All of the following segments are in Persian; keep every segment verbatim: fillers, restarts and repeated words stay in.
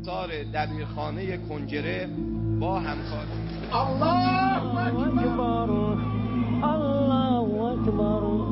سار دبیرخانه کنجره با همکار الله اکبر الله اکبر.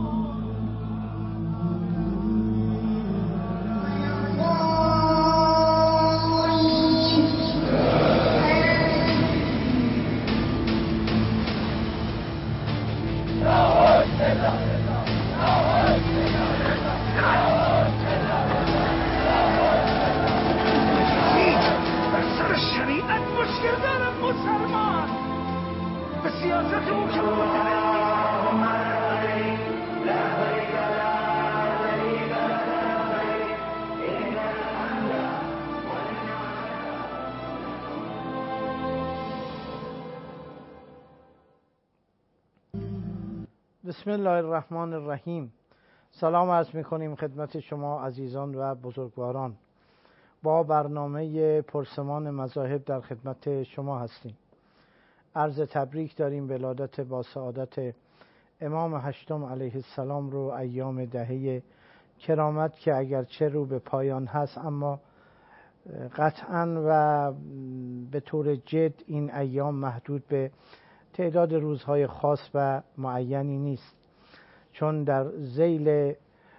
بسم الله الرحمن الرحیم. سلام عرض می‌کنیم خدمت شما عزیزان و بزرگواران. با برنامه پرسمان مذاهب در خدمت شما هستیم. عرض تبریک داریم ولادت با سعادت امام هشتم علیه السلام رو، ایام دهه کرامت که اگرچه رو به پایان هست اما قطعاً و به طور جد این ایام محدود به تعداد روزهای خاص و معینی نیست، چون در ذیل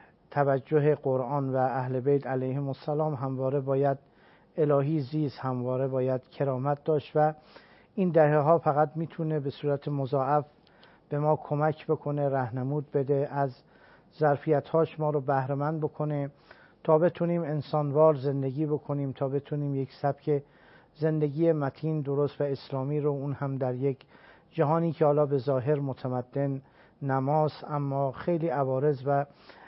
توجه قرآن و اهل بیت علیهم السلام همواره باید الهی زیست، همواره باید کرامت داشت و این دهه ها فقط میتونه به صورت مضاعف به ما کمک بکنه، راهنمود بده، از ظرفیت هاش ما رو بهره مند بکنه تا بتونیم انسانوار زندگی بکنیم، تا بتونیم یک سبک زندگی متین، درست و اسلامی رو، اون هم در یک جهانی که حالا به ظاهر متمدن نماست اما خیلی عوارض و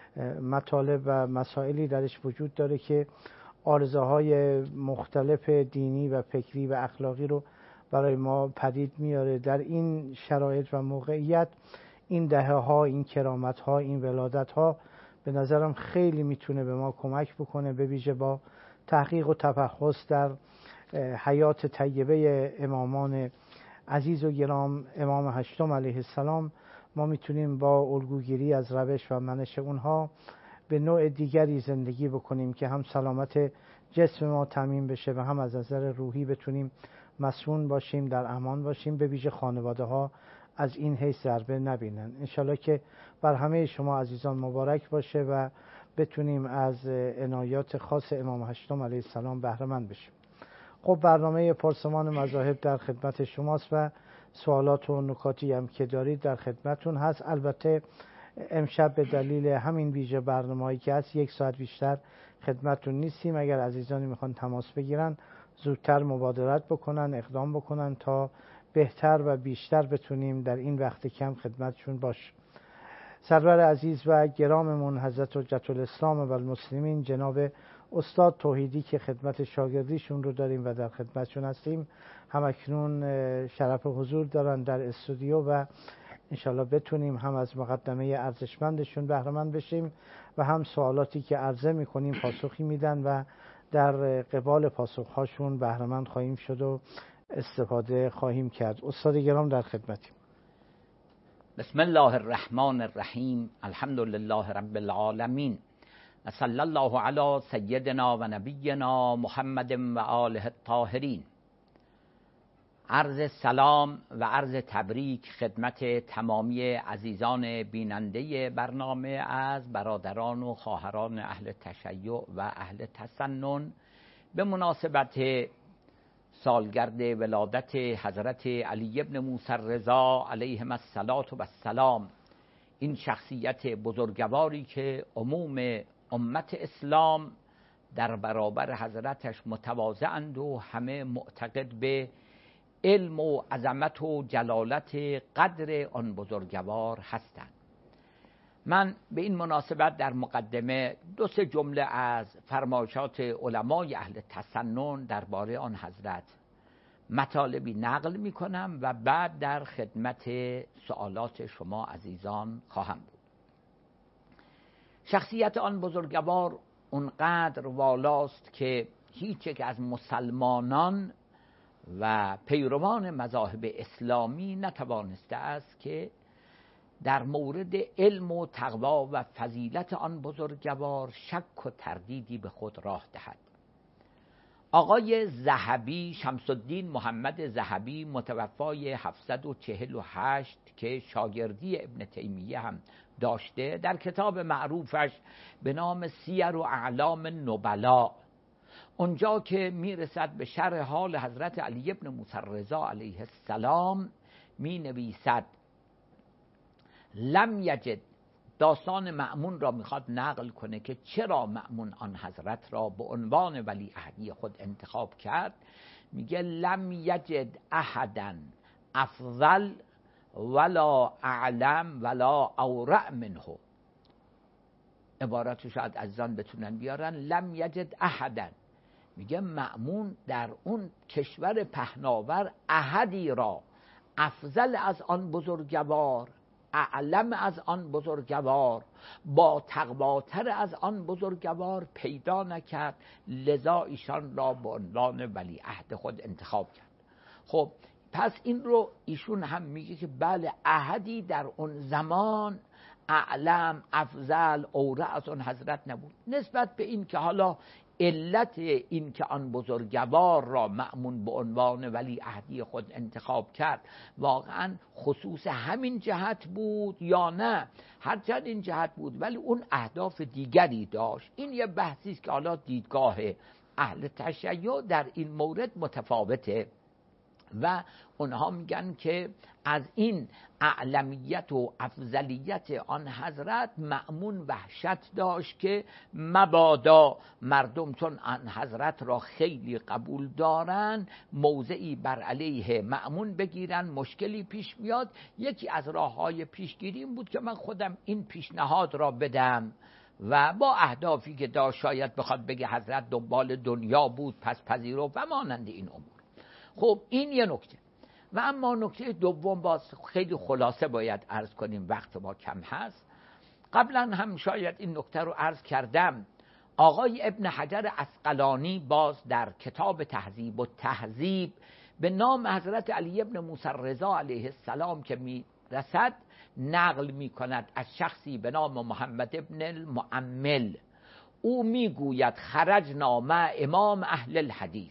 مطالب و مسائلی درش وجود داره که عارضه‌های مختلف دینی و فکری و اخلاقی رو برای ما پدید میاره. در این شرایط و موقعیت این دهه ها، این کرامت ها، این ولادت ها به نظرم خیلی میتونه به ما کمک بکنه، به ویژه با تحقیق و تفحص در حیات طیبه امامان عزیز و گرام امام هشتم علیه السلام ما میتونیم با الگوگیری از روش و منش اونها به نوع دیگری زندگی بکنیم که هم سلامت جسم ما تامین بشه و هم از نظر روحی بتونیم مسئول باشیم، در امان باشیم، به ویژه خانواده ها از این حیث ضربه نبینن. انشالله که بر همه شما عزیزان مبارک باشه و بتونیم از عنایات خاص امام هشتم علیه السلام بهره مند بشیم. خب برنامه پرسمان مذاهب در خدمت شماست و سوالات و نکاتی هم که دارید در خدمتون هست. البته امشب به دلیل همین ویژه برنامه‌ای که هست یک ساعت بیشتر خدمتون نیستیم. اگر عزیزانی میخوان تماس بگیرن زودتر مبادرت بکنن، اقدام بکنن تا بهتر و بیشتر بتونیم در این وقت کم خدمتشون باش. سرور عزیز و گراممون حضرت حجت الاسلام و المسلمین جناب استاد توحیدی که خدمت شاگردیشون رو داریم و در خدمتشون هستیم، همکنون شرف حضور دارن در استودیو و انشالله بتونیم هم از مقدمه ارزشمندشون بهره مند بشیم و هم سوالاتی که عرضه میکنیم پاسخی میدن و در قبال پاسخهاشون بهره مند خواهیم شد و استفاده خواهیم کرد. استاد گرام در خدمتیم. بسم الله الرحمن الرحیم. الحمد لله رب العالمین و صلی الله علی سیدنا و نبینا محمد و آله الطاهرین. عرض سلام و عرض تبریک خدمت تمامی عزیزان بیننده برنامه از برادران و خواهران اهل تشیع و اهل تسنن به مناسبت سالگرد ولادت حضرت علی ابن موسی رضا علیهم السلام، این شخصیت بزرگواری که عموم امت اسلام در برابر حضرتش متواضعند و همه معتقد به علم و عظمت و جلالت قدر آن بزرگوار هستند. من به این مناسبت در مقدمه دو سه جمله از فرمایشات علمای اهل تسنن درباره آن حضرت مطالبی نقل می کنم و بعد در خدمت سوالات شما عزیزان خواهم بود. شخصیت آن بزرگوار اونقدر والاست که هیچ یک از مسلمانان و پیروان مذاهب اسلامی نتوانسته است که در مورد علم و تقوا و فضیلت آن بزرگوار شک و تردیدی به خود راه دهد. آقای ذهبی، شمس الدین محمد ذهبی، متوفای هفتصد و چهل و هشت که شاگردی ابن تیمیه هم داشته، در کتاب معروفش به نام سیر و اعلام نبلا، اونجا که میرسد به شرح حال حضرت علی ابن موسی الرضا علیه السلام می نویسد لم یجد، داستان مأمون را میخواد نقل کنه که چرا مأمون آن حضرت را به عنوان ولی عهدی خود انتخاب کرد. میگه لم یجد احدا افضل ولا اعلم ولا اورع منه. عبارتو شاید عزیزان بتونن بیارن. لم یجد احدا، میگه مأمون در اون کشور پهناور احدی را افضل از آن بزرگوار، اعلم از آن بزرگوار، با تقواتر از آن بزرگوار پیدا نکرد، لذا ایشان را به عنوان ولی عهد خود انتخاب کرد. خب پس این رو ایشون هم میگه که بله احدی در اون زمان اعلم، افضل، اورع از اون حضرت نبود. نسبت به این که حالا علت این که آن بزرگوار را مأمون به عنوان ولی عهدی خود انتخاب کرد واقعا خصوص همین جهت بود یا نه، هرچند این جهت بود ولی اون اهداف دیگری داشت. این یه بحثی است که حالا دیدگاه اهل تشیع در این مورد متفاوته و اونها میگن که از این اعلمیت و افضلیت آن حضرت مأمون وحشت داشت که مبادا مردم چون آن حضرت را خیلی قبول دارن موضعی بر علیه مأمون بگیرن، مشکلی پیش میاد. یکی از راههای پیشگیری این بود که من خودم این پیشنهاد را بدم و با اهدافی که داشت، شاید بخواد بگه حضرت دنبال دنیا بود پس پذیرو و مانند این امور. خب این یه نکته. و اما نکته دوم باز خیلی خلاصه باید عرض کنیم، وقت ما کم هست. قبلا هم شاید این نکته رو عرض کردم. آقای ابن حجر عسقلانی باز در کتاب تهذیب و تهذیب به نام حضرت علی ابن موسی الرضا علیه السلام که می رسد نقل می کند از شخصی به نام محمد ابن المعمل. او می گوید خرجنا مع امام اهل الحدیث،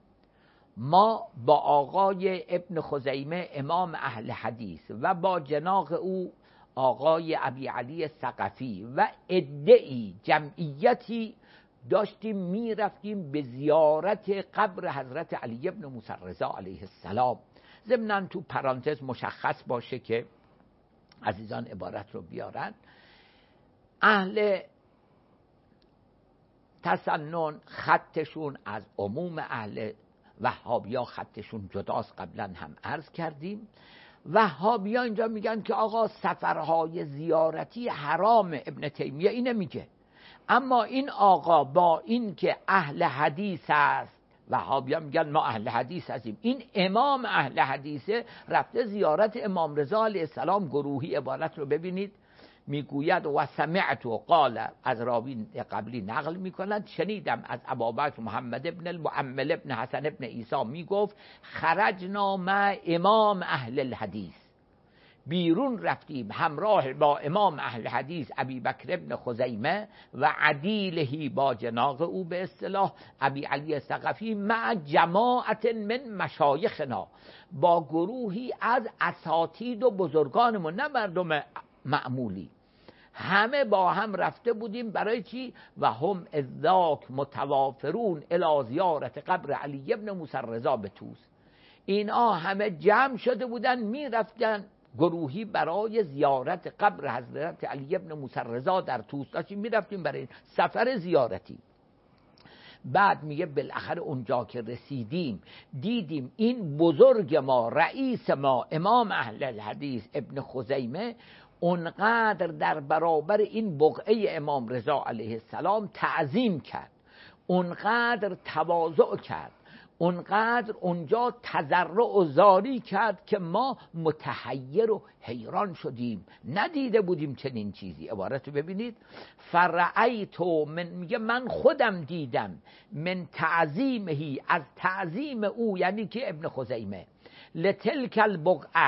ما با آقای ابن خزیمه امام اهل حدیث و با جناق او آقای ابی علی ثقفی و عده‌ای جمعیتی داشتیم می رفتیم به زیارت قبر حضرت علی ابن موسی الرضا علیه السلام. ضمناً تو پرانتز مشخص باشه که عزیزان عبارت رو بیارن، اهل تسنن خطشون از عموم اهل وهابیا خطشون جداست، قبلا هم عرض کردیم. وهابیا اینجا میگن که آقا سفرهای زیارتی حرام، ابن تیمیه اینه میگه. اما این آقا با این که اهل حدیث است، وهابیا میگن ما اهل حدیث هستیم، این امام اهل حدیثه، رفته زیارت امام رضا علیه السلام گروهی. عبارت رو ببینید، میگوید و سمعت و قال، از راوی قبلی نقل میکنند، شنیدم از ابابکر محمد ابن المعمل ابن حسن ابن عیسی میگفت خرجنا مع امام اهل الحدیث، بیرون رفتیم همراه با امام اهل حدیث ابی بکر ابن خزیمه و عدیلهی، با جناق او به اصطلاح ابی علی ثقفی، مع جماعت من مشایخنا، با گروهی از اساتید و بزرگانمون، نه مردم معمولی، همه با هم رفته بودیم. برای چی؟ و هم اذاک متوافرون الی زیارت قبر علی ابن موسی الرضا به طوس. اینا همه جمع شده بودن می رفتن گروهی برای زیارت قبر حضرت علی ابن موسی الرضا در طوس. داشتیم می رفتیم برای سفر زیارتی. بعد میگه بالاخره اونجا که رسیدیم دیدیم این بزرگ ما، رئیس ما، امام اهل الحدیث ابن خزیمه، اونقدر در برابر این بقعه امام رضا علیه السلام تعظیم کرد، اونقدر تواضع کرد، اونقدر اونجا تضرع و زاری کرد که ما متحیر و حیران شدیم، ندیده بودیم چنین چیزی. عبارت رو ببینید، فرعیتو من، میگه من خودم دیدم، من تعظیمهی، از تعظیم او، یعنی که ابن خزیمه، لتلک البقعه،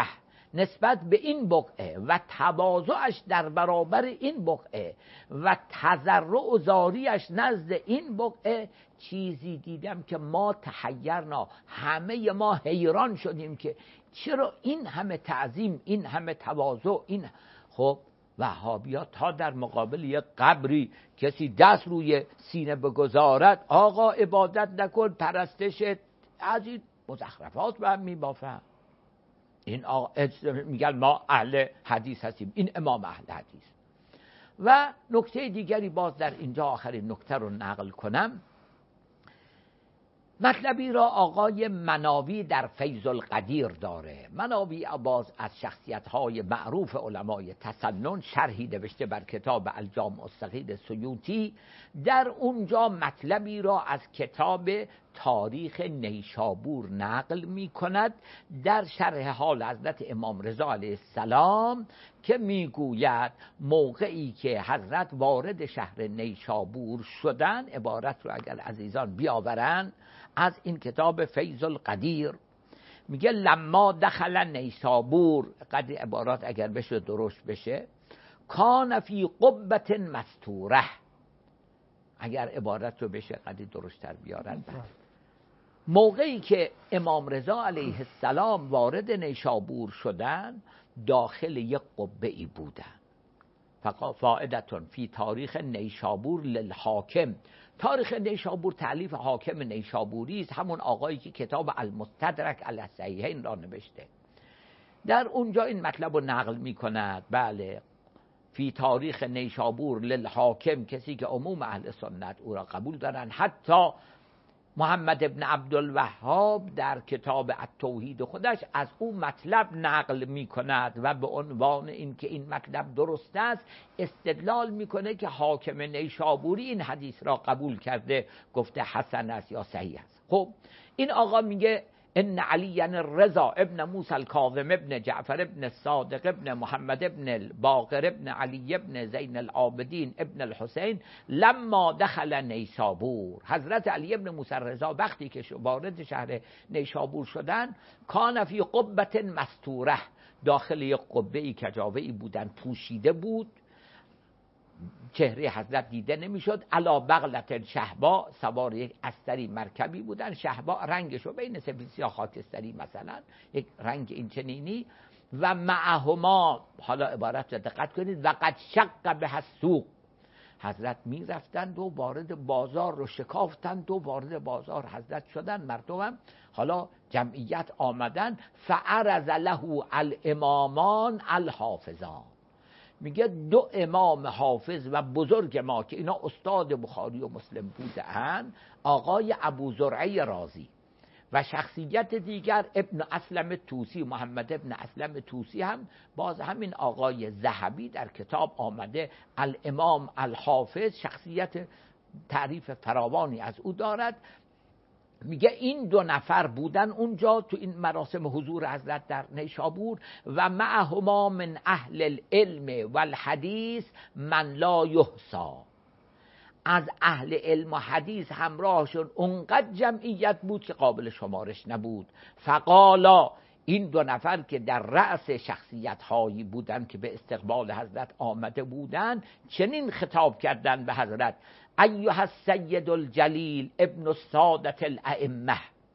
نسبت به این بقعه و تواضعش در برابر این بقعه و تضرع و زاریش نزد این بقعه چیزی دیدم که ما تحیرنا، همه ما حیران شدیم که چرا این همه تعظیم، این همه تواضع. این خب وهابی‌ها تا در مقابل یک قبری کسی دست روی سینه بگذارد، آقا عبادت نکن، پرستش، از این مزخرفات به هم میبافن. این آقا میگن ما اهل حدیث هستیم، این امام اهل حدیث. و نکته دیگری باز در اینجا آخرین نکته رو نقل کنم، مطلبی را آقای مناوی در فیض القدیر داره. مناوی باز از شخصیت‌های معروف علمای تسنن، شرحی نوشته بر کتاب الجامع الصغیر سیوطی. در اونجا مطلبی را از کتاب تاریخ نیشابور نقل می کند در شرح حال حضرت امام رضا علیه السلام که می گوید موقعی که حضرت وارد شهر نیشابور شدن، عبارت رو اگر عزیزان بیاورن از این کتاب فیض القدیر، میگه لما دخل نیشابور، قدر عبارات اگر بشه درست بشه، کان فی قبة مستوره، اگر عبارت رو بشه قدر درست تر بیارن. موقعی که امام رضا علیه السلام وارد نیشابور شدن، داخل یک قبه ای بودن. فائدتون فی تاریخ نیشابور للحاکم، تاریخ نیشابور تألیف حاکم نیشابوری است، همون آقایی که کتاب المستدرک علی الصحیحین را نوشته. در اونجا این مطلب رو نقل می کند، بله، فی تاریخ نیشابور للحاکم، کسی که عموم اهل سنت او را قبول دارن. حتی محمد ابن عبدالوهاب در کتاب التوحید خودش از او مطلب نقل می کند و به عنوان این که این مطلب درست است استدلال میکنه که حاکم نیشابوری این حدیث را قبول کرده، گفته حسن است یا صحیح است. خب این آقا میگه ان علی الرضا ابن موسی الکاظم ابن جعفر ابن صادق ابن محمد ابن الباقر ابن علی ابن زین العابدین ابن الحسین لما دخل نیشابور، حضرت علی ابن موسی الرضا وقتی که وارد شهر نیشابور شدن، کان فی قبة مستوره، داخل یک قبه ای کجاوه ای بودن، پوشیده بود، چهره حضرت دیده نمیشد. علا بغلت شهبا، سوار یک استری مرکبی بودن، شهبا رنگش رو بین سفید سیاه خاکستری مثلا، یک رنگ این چنینی. و معهما، حالا عبارت رو دقت کنید، و قد شق به السوق، حضرت می رفتند و وارد بازار رو شکافتند و وارد بازار حضرت شدن، مردمم حالا جمعیت آمدن. فعرض له الامامان الحافظان، میگه دو امام حافظ و بزرگ ما که اینا استاد بخاری و مسلم بودن، آقای ابو زرعه رازی و شخصیت دیگر ابن اسلم توسی، محمد ابن اسلم توسی، هم باز همین آقای ذهبی در کتاب آمده الامام الحافظ، شخصیت تعریف فراوانی از او دارد. میگه این دو نفر بودن اونجا تو این مراسم حضور حضرت در نیشابور. و معهما من اهل العلم والحدیث من لا یحصا، از اهل علم و حدیث همراهشون اونقدر جمعیت بود که قابل شمارش نبود. فقالا، این دو نفر که در رأس شخصیت هایی بودن که به استقبال حضرت آمده بودن، چنین خطاب کردن به حضرت: ایها السید الجلیل ابن السادة الائمه،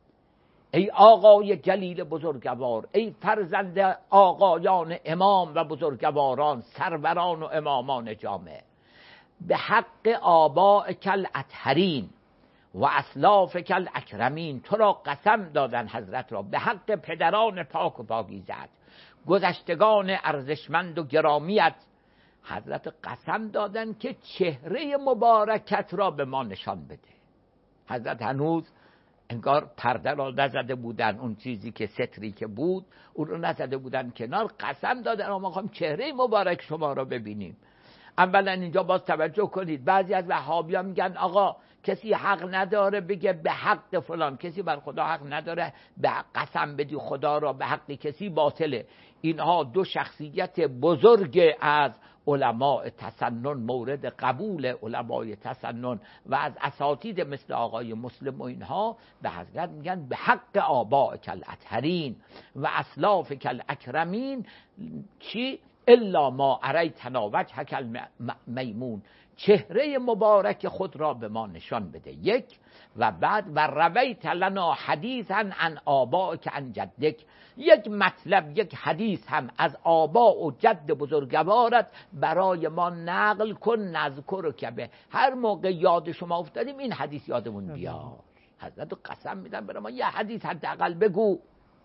ای آقای جلیل بزرگوار، ای فرزند آقایان امام و بزرگواران، سروران و امامان جامع، به حق آبائک الاطهرین و اسلافک الاکرمین، تو را قسم دادن حضرت را به حق پدران پاک و پاکیزه‌ات، گذشتگان ارزشمند و گرامیت، حضرت قسم دادن که چهره مبارکت را به ما نشان بده. حضرت هنوز انگار پرده را نزده بودن، اون چیزی که ستری که بود اون رو نزده بودن کنار، قسم دادن ما میخوام چهره مبارک شما را ببینیم. اولا اینجا باز توجه کنید، بعضی از وهابی‌ها میگن آقا کسی حق نداره بگه به حق فلان، کسی بر خدا حق نداره به قسم بدی خدا را به حق کسی، باطله. اینها دو شخصیت بزرگ از علماء تسنن مورد قبول علمای تسنن و از اساتید مثل آقای مسلم و اینها به حضرت میگن به حق آباء کل اطهرین و اسلاف کل اکرمین چی؟ الا ما اریتنا وجهک المیمون، چهره مبارک خود را به ما نشان بده. یک و بعد و رویت لنا حدیثا عن آبائک عن جدک، یک مطلب یک حدیث هم از آبا و جد بزرگوارت برای ما نقل کن، نذکر که به هر موقع یاد شما افتادیم این حدیث یادمون بیار. حضرت قسم میدن برای ما یه حدیث حداقل بگو.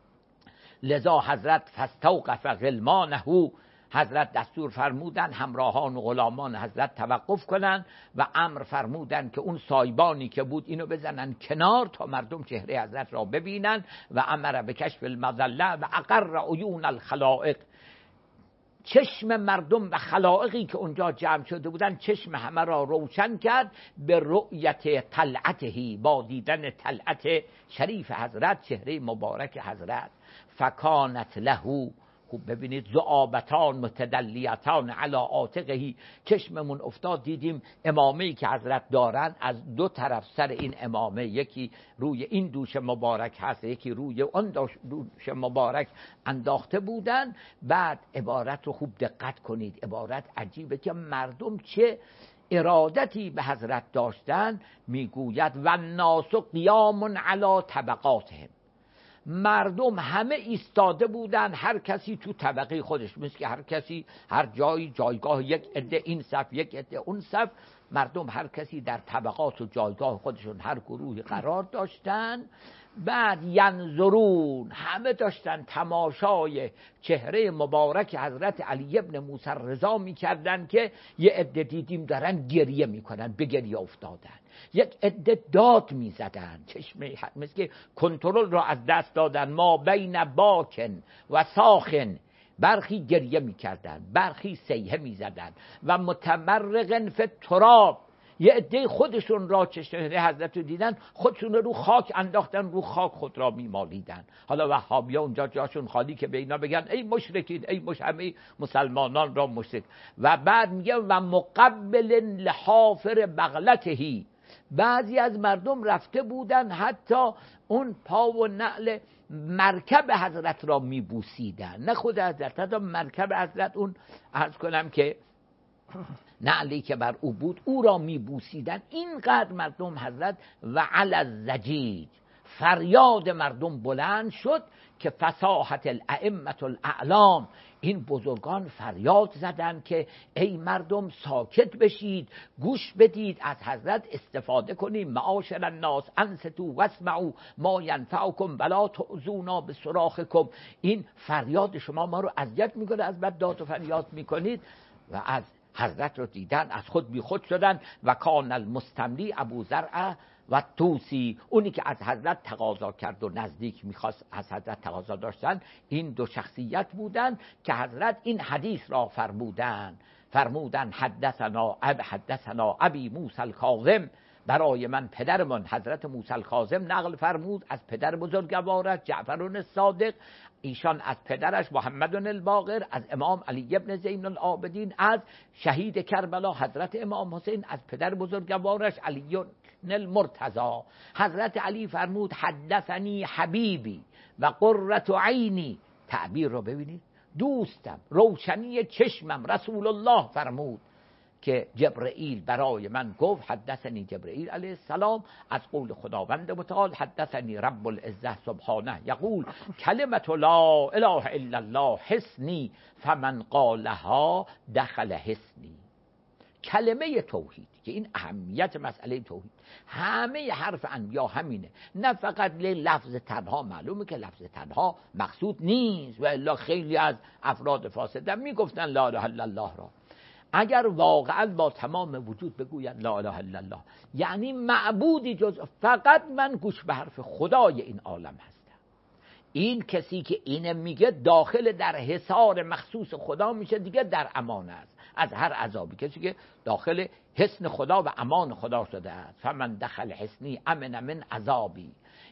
لذا حضرت فاستوقف غلمانه، حضرت دستور فرمودن همراهان و غلامان حضرت توقف کنن و امر فرمودن که اون سایبانی که بود اینو بزنن کنار تا مردم چهره حضرت را ببینن و امر به کشف المظله و اقر عیون الخلائق، چشم مردم و خلائقی که اونجا جمع شده بودن چشم همه را روشن کرد به رؤیت طلعته، با دیدن طلعت شریف حضرت، چهره مبارک حضرت. فکانت له، خوب ببینید، ذعابتان متدلیتان علی عاتقه، چشممون افتاد دیدیم امامه‌ای که حضرت دارن از دو طرف سر این امامه، یکی روی این دوش مبارک هست، یکی روی اون دوش مبارک انداخته بودن. بعد عبارت رو خوب دقت کنید، عبارت عجیبه که مردم چه ارادتی به حضرت داشتن. میگوید و الناس قیام علی طبقاتهم، مردم همه ایستاده بودن، هر کسی تو طبقه خودش، مثل که هر کسی هر جایی جایگاه، یک عده این صف یک عده اون صف، مردم هر کسی در طبقات و جایگاه خودشون هر گروهی قرار داشتن. بعد ینظرون، همه داشتن تماشای چهره مبارک حضرت علی ابن موسی رضا میکردن که یه عده دیدیم دارن گریه میکنن، به گریه افتادن، یک عده داد میزدن، چشمه مثل که کنترل را از دست دادن. ما بین باکن و ساخن، برخی گریه میکردن، برخی سیحه میزدن. و متمرغن فی التراب، یه عده خودشون را چهره حضرت رو دیدن خودشون رو خاک انداختن، رو خاک خود را میمالیدن. حالا وهابیا اونجا جاشون خالی که به اینا بگن ای مشرکین، ای مش همه مسلمانان را مشرک. و بعد میگه و مقبل لحافر بغلتهی، بعضی از مردم رفته بودن حتی اون پا و نعل مرکب حضرت را میبوسیدن، نه خود حضرت، حتی مرکب حضرت، اون عرض کنم که نعلی که بر او بود او را میبوسیدن. اینقدر مردم حضرت و علی الزجیج، فریاد مردم بلند شد که فصاحت الائمه الاعلام، این بزرگان فریاد زدن که ای مردم ساکت بشید، گوش بدید، از حضرت استفاده کنیم. معاشر الناس انصتوا واسمعوا ما ینفعکم ولا تؤذونا بصراخکم، این فریاد شما ما رو اذیت میکنه، از بعد داد و فریاد میکنید. و از حضرت رو دیدن از خود بی خود شدن. و کان المستملی ابو زرع و توسی، اونی که از حضرت تقاضا کرد و نزدیک میخواست از حضرت تقاضا داشتن، این دو شخصیت بودن که حضرت این حدیث را فرمودن فرمودن حدثنا اب حدثنا ابی موسی الکاظم، برای من پدرمان حضرت موسی الکاظم نقل فرمود از پدر بزرگوارش جعفر الصادق، ایشان از پدرش محمد الباقر، از امام علی ابن زین العابدین، از شهید کربلا حضرت امام حسین، از پدر بزرگوارش علی المرتضی. حضرت علی فرمود حدثنی حبیبی و قرة عینی، تعبیر رو ببینید، دوستم، روشنی چشمم، رسول الله فرمود که جبرئیل برای من گفت، حدثنی جبرئیل علیه السلام از قول خداوند متعال، حدثنی رب العزه سبحانه یقول کلمت لا اله الا الله حسنی فمن قالها دخل حسنی. کلمه توحید که این اهمیت مسئله توحید، همه حرف انبیا همینه، نه فقط لفظ تنها. معلومه که لفظ تنها مقصود نیست و الا خیلی از افراد فاسد میگفتن لا اله الا الله را. اگر واقعا با تمام وجود بگوید لا اله الا الله، یعنی معبودی جز فقط من گوش به حرف خدای این عالم هستم. این کسی که اینه میگه داخل در حصار مخصوص خدا میشه، دیگه در امان است از هر عذابی. کسی که داخل حصن خدا و امان خدا شده است، فمن دخل حصنی امن من عذابی،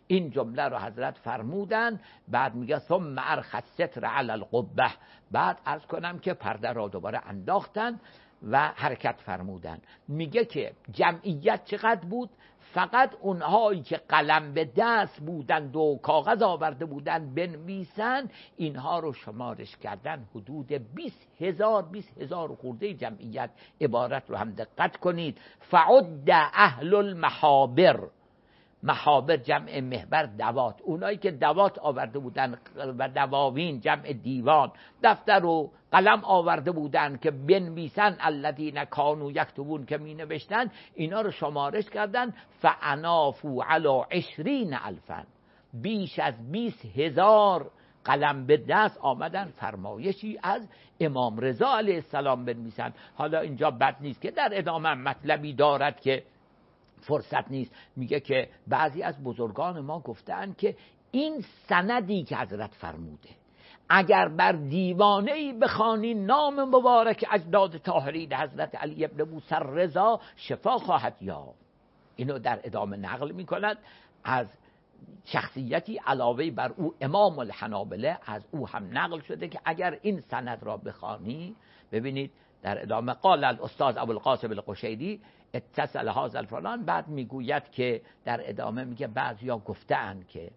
این جمله رو حضرت فرمودن. بعد میگه ثم ارخ الستر علی القبه، بعد عرض کنم که پرده را دوباره انداختن و حرکت فرمودن. میگه که جمعیت چقدر بود؟ فقط اونهایی که قلم به دست بودند و کاغذ آورده بودند بنویسن، اینها رو شمارش کردن حدود بیست هزار بیست هزار خورده جمعیت. عبارت رو هم دقت کنید. فعد اهل المحابر، محابر جمع محبر دوات، اونایی که دوات آورده بودن و دواوین جمع دیوان، دفتر و قلم آورده بودن که بنویسن الذین کانوا یکتبون که می نوشتن، اینا رو شمارش کردن. فعنافوا علی عشرین الفا، بیش از بیست هزار قلم به دست آمدن فرمایشی از امام رضا علیه السلام بنویسن. حالا اینجا بد نیست که در ادامه مطلبی دارد که فرصت نیست. میگه که بعضی از بزرگان ما گفتن که این سندی که حضرت فرموده اگر بر دیوانه‌ای بخوانی نام مبارک اجداد طاهرین حضرت علی ابن موسی رضا، شفا خواهد یافت. اینو در ادامه نقل میکند از شخصیتی علاوه بر او امام الحنابله، از او هم نقل شده که اگر این سند را بخوانی، ببینید در ادامه قال الاستاذ ابوالقاسم القشیری اتصل هذا الفلان، بعد میگوید که در ادامه میگه بعضیا گفتند که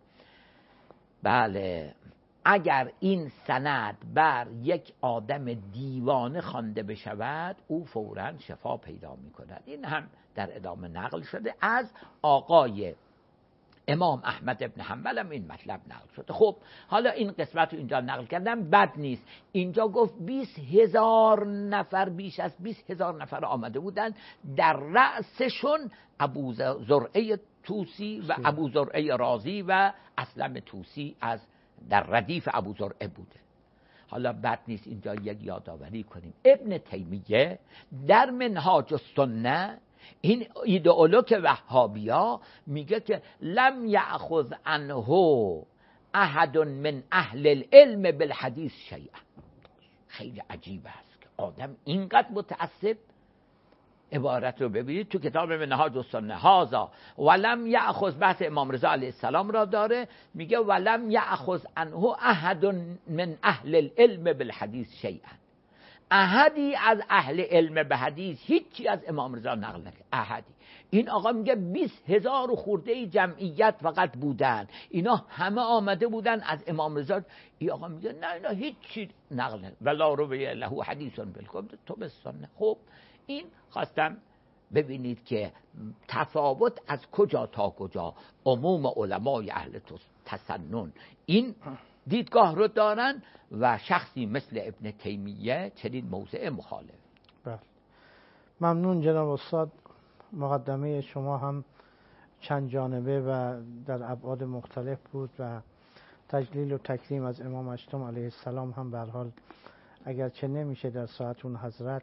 بله اگر این سند بر یک آدم دیوانه خوانده بشود او فوراً شفا پیدا میکند. این هم در ادامه نقل شده از آقای امام احمد ابن حنبل هم این مطلب نقل شده. خب حالا این قسمت رو اینجا نقل کردم، بد نیست. اینجا گفت بیست هزار نفر، بیش از بیست هزار نفر آمده بودن، در رأسشون ابو زرعه توسی و ابو زرعه رازی و اسلم توسی از در ردیف ابو زرعه بوده. حالا بد نیست اینجا یک یادآوری کنیم. ابن تیمیه در منهاج السنه، این ایدئولوگ وهابیا، میگه که لم یأخذ عنه احد من اهل العلم بالحدیث شیئا. خیلی عجیب است که آدم اینقدر متعصب. عبارت رو ببینید تو کتاب منهاج السنه، هذا ولم یأخذ، بحث امام رضا علیه السلام را داره، میگه ولم یأخذ عنه احد من اهل العلم بالحدیث شیئا. احدی از اهل علم به حدیث هیچی از امام رضا نقل نکرد. احدی. این آقا میگه بیست هزار خورده جمعیت فقط بودن، اینا همه آمده بودن از امام رضا. این آقا میگه نه اینا هیچی نقل نکرد. ولا روی له حدیث بالکم تو بسنه. خب این خواستم ببینید که تفاوت از کجا تا کجا عموم علمای اهل تسنن این دیدگاه رو دارن و شخصی مثل ابن تیمیه چنین موضع مخالف. بله ممنون جناب استاد. مقدمه شما هم چند جانبه و در ابعاد مختلف بود و تجلیل و تکریم از امام هشتم علیه السلام هم به هر حال اگرچه نمیشه در ساعت اون حضرت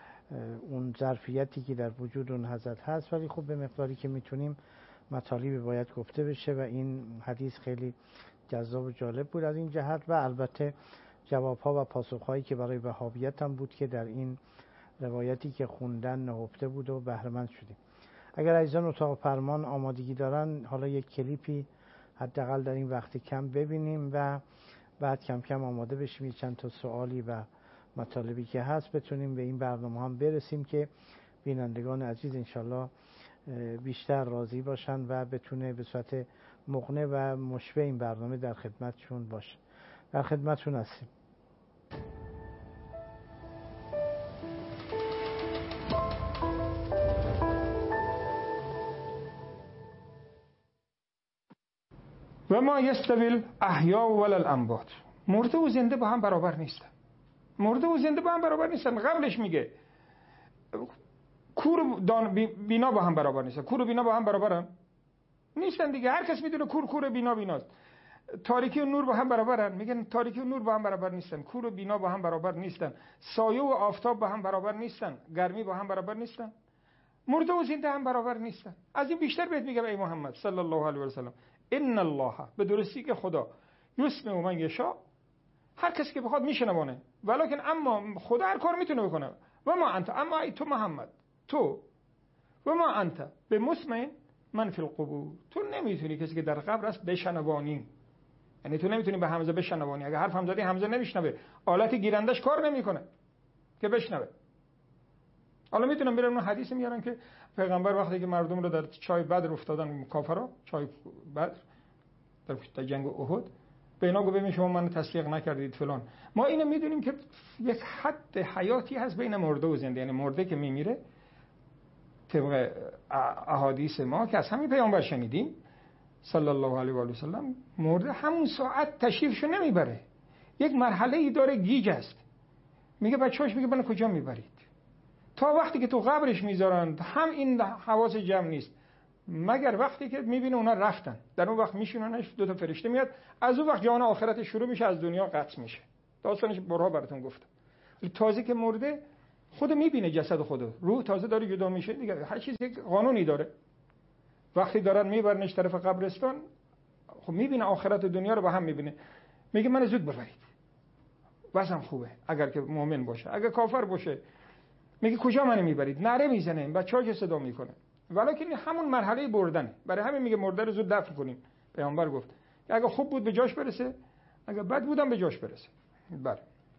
اون ظرفیتی که در وجود اون حضرت هست، ولی خب به مقداری که میتونیم مطالبی باید گفته بشه و این حدیث خیلی جذاب و جالب بود از این جهت، و البته جوابها و پاسخهایی که برای وهابیت هم بود که در این روایتی که خوندن نهفته بود و بهره مند شدیم. اگر عزیزان اتاق فرمان آمادگی دارن حالا یک کلیپی حداقل در این وقت کم ببینیم و بعد کم کم آماده بشیم چند تا سوالی و مطالبی که هست بتونیم به این برنامه هم برسیم که بینندگان عزیز انشالله بیشتر راضی باشن و بتونه به صورت مقنع و مشبع این برنامه در خدمتشون باشه. در خدمتشون هستیم. و ما یستوی الاحیاء ولا الاموات، مرده و زنده با هم برابر نیستن. مرده و زنده با هم برابر نیستن. قبلش میگه کور و بینا با هم برابر نیستن. کور و بینا با هم برابرن نیستن دیگه. هر کس میدونه کور کور بینا بیناست. تاریکی و نور با هم برابرن؟ میگن تاریکی و نور با هم برابر نیستن. کور و بینا با هم برابر نیستن. سایه و آفتاب با هم برابر نیستن. گرمی با هم برابر نیستن. مرده و زنده هم برابر نیستن. از این بیشتر بهت میگم ای محمد صلی الله علیه و سلم، ان الله، به درستی که خدا یسمع من یشاء، هر کسی که بخواد میشنوانه، ولکن اما خدا هر کار میتونه بکنه. و ما انت، اما ای تو محمد، تو و ما انت به مسمع، من فی القبور. تو نمیتونی کسی که در قبر است بشنوانی، یعنی تو نمیتونی به حمزه بشنوانی. اگه حرف هم زدی حمزه نمیشنوه، آلت گیرندش کار نمیکنه که بشنوه. حالا میتونم برم اون حدیث میارن که پیغمبر وقتی که مردم رو در چای بدر افتادن، کافرا چای بدر در جنگ احد، به اینا گفت ببین شما منو تصدیق نکردید فلان. ما اینو میدونیم که یک حد حیاتی هست بین مرده و زنده، یعنی مرده که میمیره طبق احادیث ما که از همین پیامبر شنیدیم صلی الله علیه و آله و سلم، مرده همون ساعت تشریفشو نمیبره، یک مرحله ای داره گیج است. میگه بچه‌هاش میگه منو کجا میبرید؟ تا وقتی که تو قبرش میذارن هم این حواس جمع نیست، مگر وقتی که میبینه اونا رفتن. در اون وقت میشوننش، دو تا فرشته میاد، از اون وقت جهان آخرت شروع میشه، از دنیا قطع میشه. داستانش برها براتون گفتم. تازه که مرده خود میبینه جسد خودو، روح تازه داره جدا میشه دیگه. هر چیز یک قانونی داره. وقتی دارن میبرنش طرف قبرستان، خب میبینه آخرت دنیا رو با هم میبینه. میگه من زود ببرید، واسم خوبه اگر که مؤمن باشه. اگر کافر باشه میگه کجا منو میبرید؟ نره میزنه، بچه‌ها که صدا میکنه. ولیکن همون مرحله بردن، برای همین میگه مرده رو زود دفن کنیم. پیامبر گفت که اگه خوب بود به جاش برسه، اگه بد بودم به جاش برسه. بله.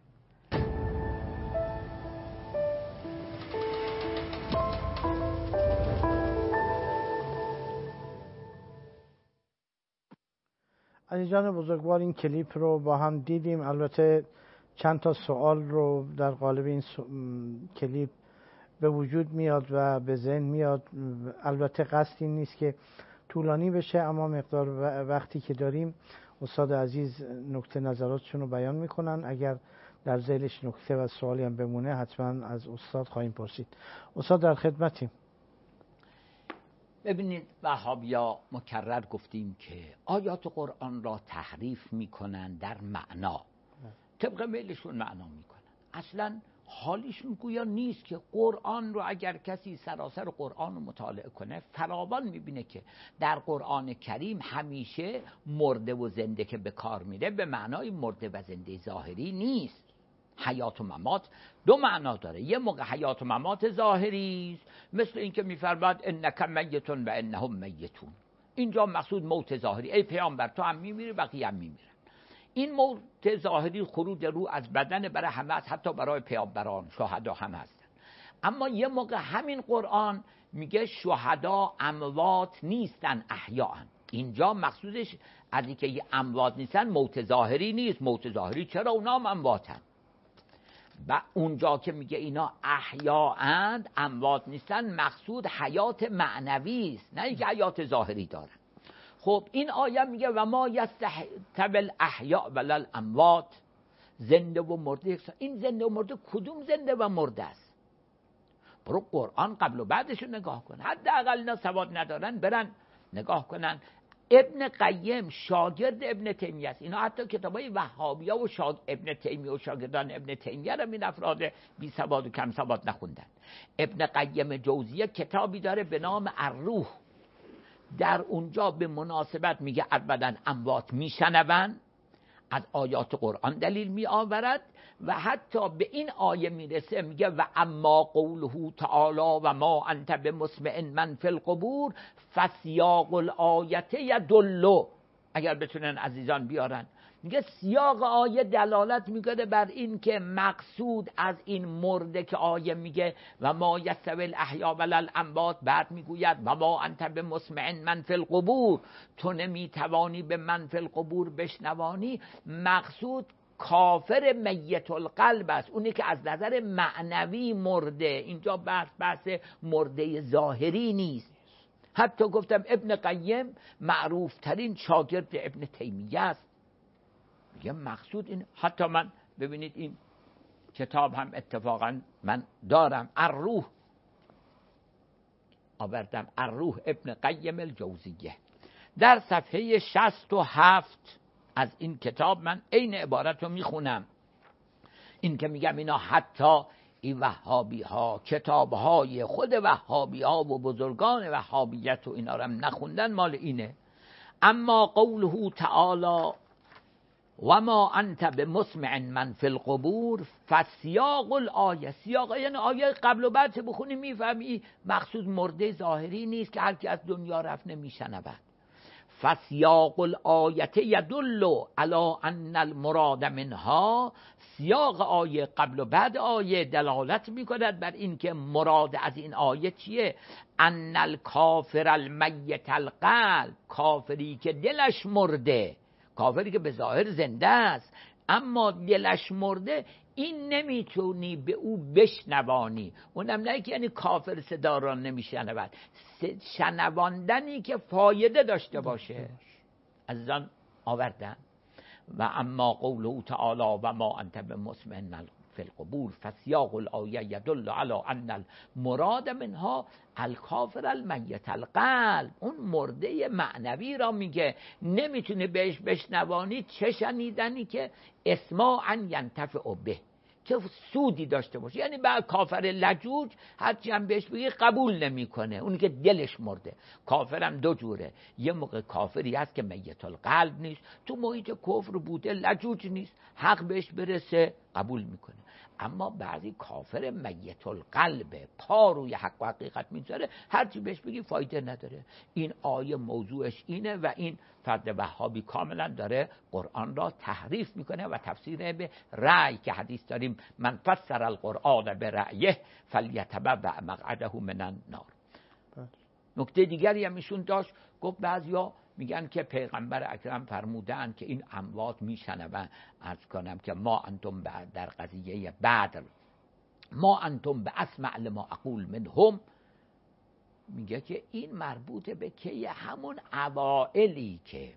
عزیزان بزرگوار، این کلیپ رو با هم دیدیم. البته چند تا سوال رو در قالب این کلیپ به وجود میاد و به ذهن میاد. البته قصد این نیست که طولانی بشه، اما مقدار وقتی که داریم استاد عزیز نکته نظراتشون رو بیان میکنن. اگر در ذیلش نکته و سوالی هم بمونه حتما از استاد خواهیم پرسید. استاد در خدمتیم. ببینید، وهابیا مکرر گفتیم که آیات قرآن را تحریف میکنن در معنا، طبق میلشون معنا میکنن. اصلا حالیشون گویا نیست که قرآن رو اگر کسی سراسر قرآن رو مطالعه کنه فراوان میبینه که در قرآن کریم همیشه مرده و زنده که به کار میره به معنای مرده و زنده ظاهری نیست. حیات و ممات دو معنا داره. یه موقع حیات و ممات ظاهری است، مثل اینکه میفرماد انک میتون و انهم میتون. اینجا مقصود موت ظاهری، ای پیامبر تو هم میمیری بقیه هم میمیرن. این موت ظاهری خروج روح از بدن برای همه است، حتی برای پیامبران شهدا هم هستن. اما یه موقع همین قرآن میگه شهدا اموات نیستن احیاءن. اینجا مقصودش از اینکه اموات نیستن موت ظاهری نیست. موت ظاهری چرا اونا هم امواتن؟ و اونجا که میگه اینا احیاءند اموات نیستن، مقصود حیات معنوی است، نه اینکه حیات ظاهری دارن. خب این آیه میگه و ما یستوی الاحیاء ولا الاموات، زنده و مرده. این زنده و مرده کدوم زنده و مرده است؟ برو قرآن قبل و بعدش رو نگاه کن. حداقل اینا سواد ندارن برن نگاه کنن. ابن قیم شاگرد ابن تیمیه است. اینا حتی کتابای وهابیا و شاگ... ابن تیمیه و شاگردان ابن تیمیه رو این افراد بی سواد و کم سواد نخوندن. ابن قیم جوزیه کتابی داره به نام الروح، در اونجا به مناسبت میگه ابدا اموات میشنون، از آیات قرآن دلیل می آورد و حتی به این آیه میرسه میگه و اما قوله تعالی و ما انت بمسمع من فی القبور فسیاق الآیه یدل. اگر بتونن عزیزان بیارن، میگه سیاق آیه دلالت میکنه بر این که مقصود از این مرده که آیه میگه و ما یستوی الاحیاء ولا الاموات، بعد میگوید و ما انت بمسمع من فی القبور، تو نمیتوانی به من فی القبور بشنوانی. مقصود کافر میت القلب است، اونی که از نظر معنوی مرده. اینجا بحث بحث مرده ظاهری نیست. حتی گفتم ابن قیم معروف ترین شاگرد ابن تیمیه است. میگه مقصود این. حتی من ببینید این کتاب هم اتفاقا من دارم، الروح آوردم، الروح ابن قیم الجوزیه. در صفحه شصت و هفت از این کتاب من این عبارت رو میخونم. این که میگم اینا حتی این وهابی ها کتاب های خود وهابی ها و بزرگان وهابیت و اینا رو هم نخوندن، مال اینه. اما قوله تعالی و ما انت بمسمع من فی القبور. فسیاق الآیه، سیاق یعنی آیه قبل و بعد بخونی میفهمی مقصود مرده ظاهری نیست که هر کی از دنیا رفت نمیشنود. فسیاق الآیه یدل علی ان المراد منها، سیاق آیه قبل و بعد آیه دلالت میکند بر این که مراد از این آیه چیه؟ ان الکافر المیت القلب، کافری که دلش مرده، کافری که به ظاهر زنده است اما دلش مرده، این نمیتونی به او بشنوانی. اونم نه که یعنی کافر صدا را نمیشنود، شنواندنی که فایده داشته باشه. از آن آوردن و اما قوله تعالی و ما انت بمسمع فی القبور فسیاق الآیه یدل علی ان المراد منها الکافر المیت القلب، اون مرده معنوی را میگه نمیتونه بهش بشنوانی. چه شنیدنی؟ که اسماعا ینتفع به، که سودی داشته باشه. یعنی بعد کافر لجوج هرچی هم بهش بگی قبول نمیکنه، اونی که دلش مرده. کافرم دو جوره، یه موقع کافری هست که میت القلب نیست، تو محیط کفر بوده، لجوج نیست، حق بهش برسه قبول میکنه. اما بعضی کافر میت القلب، پا روی حق و حقیقت میذاره، هرچی بهش بگی فایده نداره. این آیه موضوعش اینه و این فرد وهابی کاملا داره قرآن را تحریف میکنه و تفسیر به رأی، که حدیث داریم من فسر القرآن به رأیه فلیتبوأ مقعده من النار. نکته دیگری هم ایشون داشت، گفت بعضیا میگن که پیغمبر اکرم فرمودن که این اموات میشنون. عرض کنم که ما انتم در قضیه بدر ما انتم به اسمع لما اقول منهم، میگه که این مربوط به که همون اوائلی که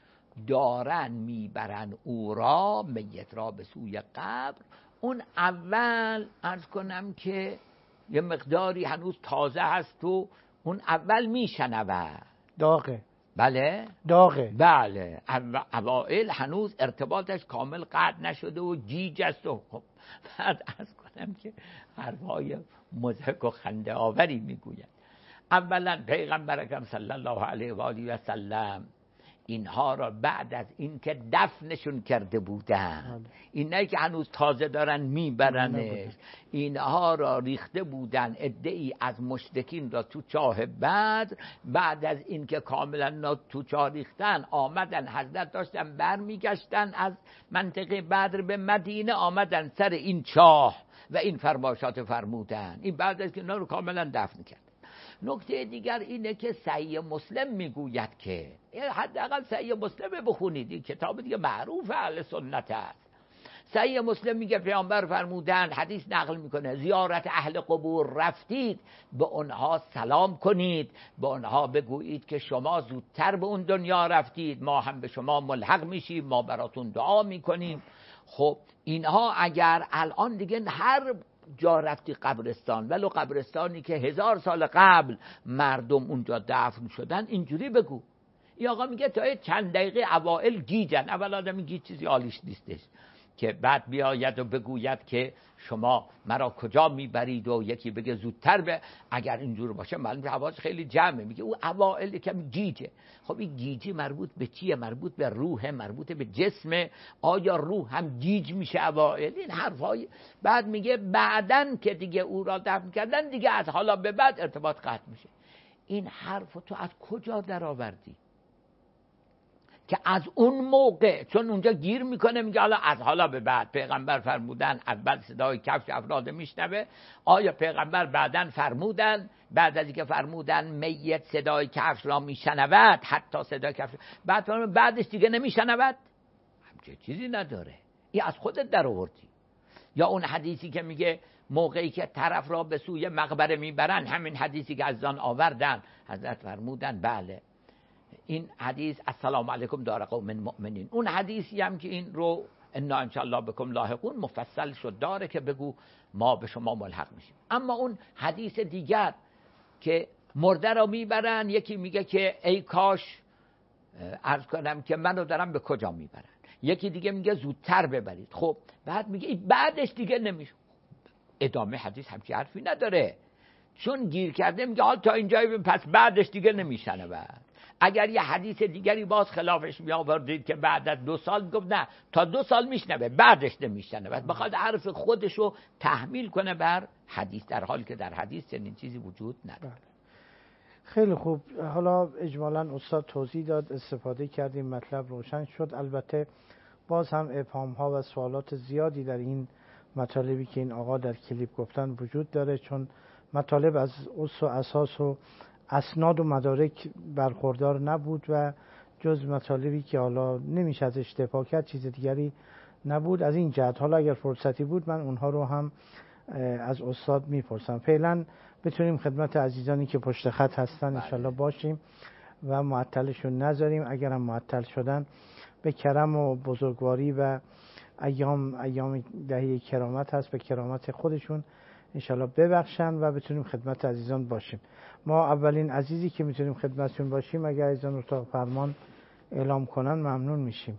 دارن میبرن او را، میت را به سوی قبر، اون اول عرض کنم که یه مقداری هنوز تازه هست و اون اول میشنوه، داغه، بله داغه، بله اوائل هنوز ارتباطش کامل قطع نشده و گیج است. و خب بعد عرض کنم که حرفای مضحک و خنده آوری میگوید. اولا پیغمبر اکرم صلی الله علیه و آله و سلم اینها را بعد از اینکه دفنشون کرده بودن، این نه که هنوز تازه دارن میبرنش، اینها را ریخته بودن عده‌ای از مشرکین را تو چاه بدر. بعد از اینکه کاملا تو چاه ریختن آمدن، حضرت داشتن برمیگشتن از منطقه بدر به مدینه، آمدن سر این چاه و این فرمایشات فرمودن. این بعد از که اینا رو کاملا دفن کرد. نکته دیگر اینه که صحیح مسلم میگوید که حداقل صحیح مسلم بخونید، این کتاب دیگه معروف اهل سنت است. صحیح مسلم میگه پیامبر فرمودن، حدیث نقل میکنه، زیارت اهل قبور رفتید به اونها سلام کنید، به اونها بگویید که شما زودتر به اون دنیا رفتید، ما هم به شما ملحق میشیم، ما براتون دعا میکنیم. خب اینها اگر الان دیگه هر جا رفتی قبرستان، ولو قبرستانی که هزار سال قبل مردم اونجا دفن شدن، اینجوری بگو. این آقا میگه تا چند دقیقه اوائل گیجن. اول آدم گیج چیزی عالیش نیستش که بعد بیاید و بگوید که شما مرا کجا میبرید و یکی بگه زودتر به. اگر اینجور باشه معلومه حواس خیلی جمعه. میگه او اوائل کم گیجه. خب این گیجی مربوط به چیه؟ مربوط به روح، مربوط به جسم. آیا روح هم گیج میشه اوائل؟ این حرفای. بعد میگه بعدن که دیگه او را دفن کردن دیگه از حالا به بعد ارتباط قطع میشه. این حرف تو از کجا در آوردی؟ که از اون موقع، چون اونجا گیر میکنه، میگه حالا از حالا به بعد پیغمبر فرمودن اول صدای کفش افراد میشنوه. آیا پیغمبر بعدن فرمودن بعد از اینکه فرمودن میت صدای کفش را میشنود، حتی صدای کفش، بعد فرمودن بعدش دیگه نمیشنود؟ همچه چیزی نداره. این از خودت در آوردی. یا اون حدیثی که میگه موقعی که طرف را به سوی مقبره میبرن، همین حدیثی که از آن آوردن، حضرت فرمودن بله این حدیث السلام علیکم دار قوم مؤمنین. اون حدیثی هم که این رو انا ان شاء الله بكم لاحقون مفصل شد داره که بگو ما به شما ملحق میشیم. اما اون حدیث دیگر که مرده را میبرن، یکی میگه که ای کاش عرض کنم که منو دارم به کجا میبرن، یکی دیگه میگه زودتر ببرید. خب بعد میگه بعدش دیگه نمیشه. ادامه حدیث همچین حرفی نداره، چون گیر کرده میگه حال تا اینجایی پس بعدش دیگه نمیشنه. بعد اگر یه حدیث دیگری باز خلافش می آوردید که بعد از دو سال گفت نه تا دو سال میشنوه بعدش نمیشنوه، بخواد حرف خودش رو تحمیل کنه بر حدیث، در حالی که در حدیث چنین چیزی وجود نداره. خیلی خوب. حالا اجمالاً استاد توضیح داد، استفاده کردیم، مطلب روشن شد. البته باز هم ابهام ها و سوالات زیادی در این مطالبی که این آقا در کلیپ گفتن وجود داره، چون مطالب از اصل و اساس و اسناد و مدارک برخوردار نبود و جز مطالبی که حالا نمیشه ازش دفاع کرد، چیز دیگری نبود. از این جهت حالا اگر فرصتی بود من اونها رو هم از استاد میپرسم. فعلا بتونیم خدمت عزیزانی که پشت خط هستن انشالله باشیم و معطلشون نذاریم. اگرم معطل شدن به کرم و بزرگواری و ایام ایام دهه کرامت هست، به کرامت خودشون انشالله ببخشن و بتونیم خدمت عزیزان باشیم. ما اولین عزیزی که میتونیم خدمتشون باشیم اگر عزیزان اتاق فرمان اعلام کنن ممنون میشیم.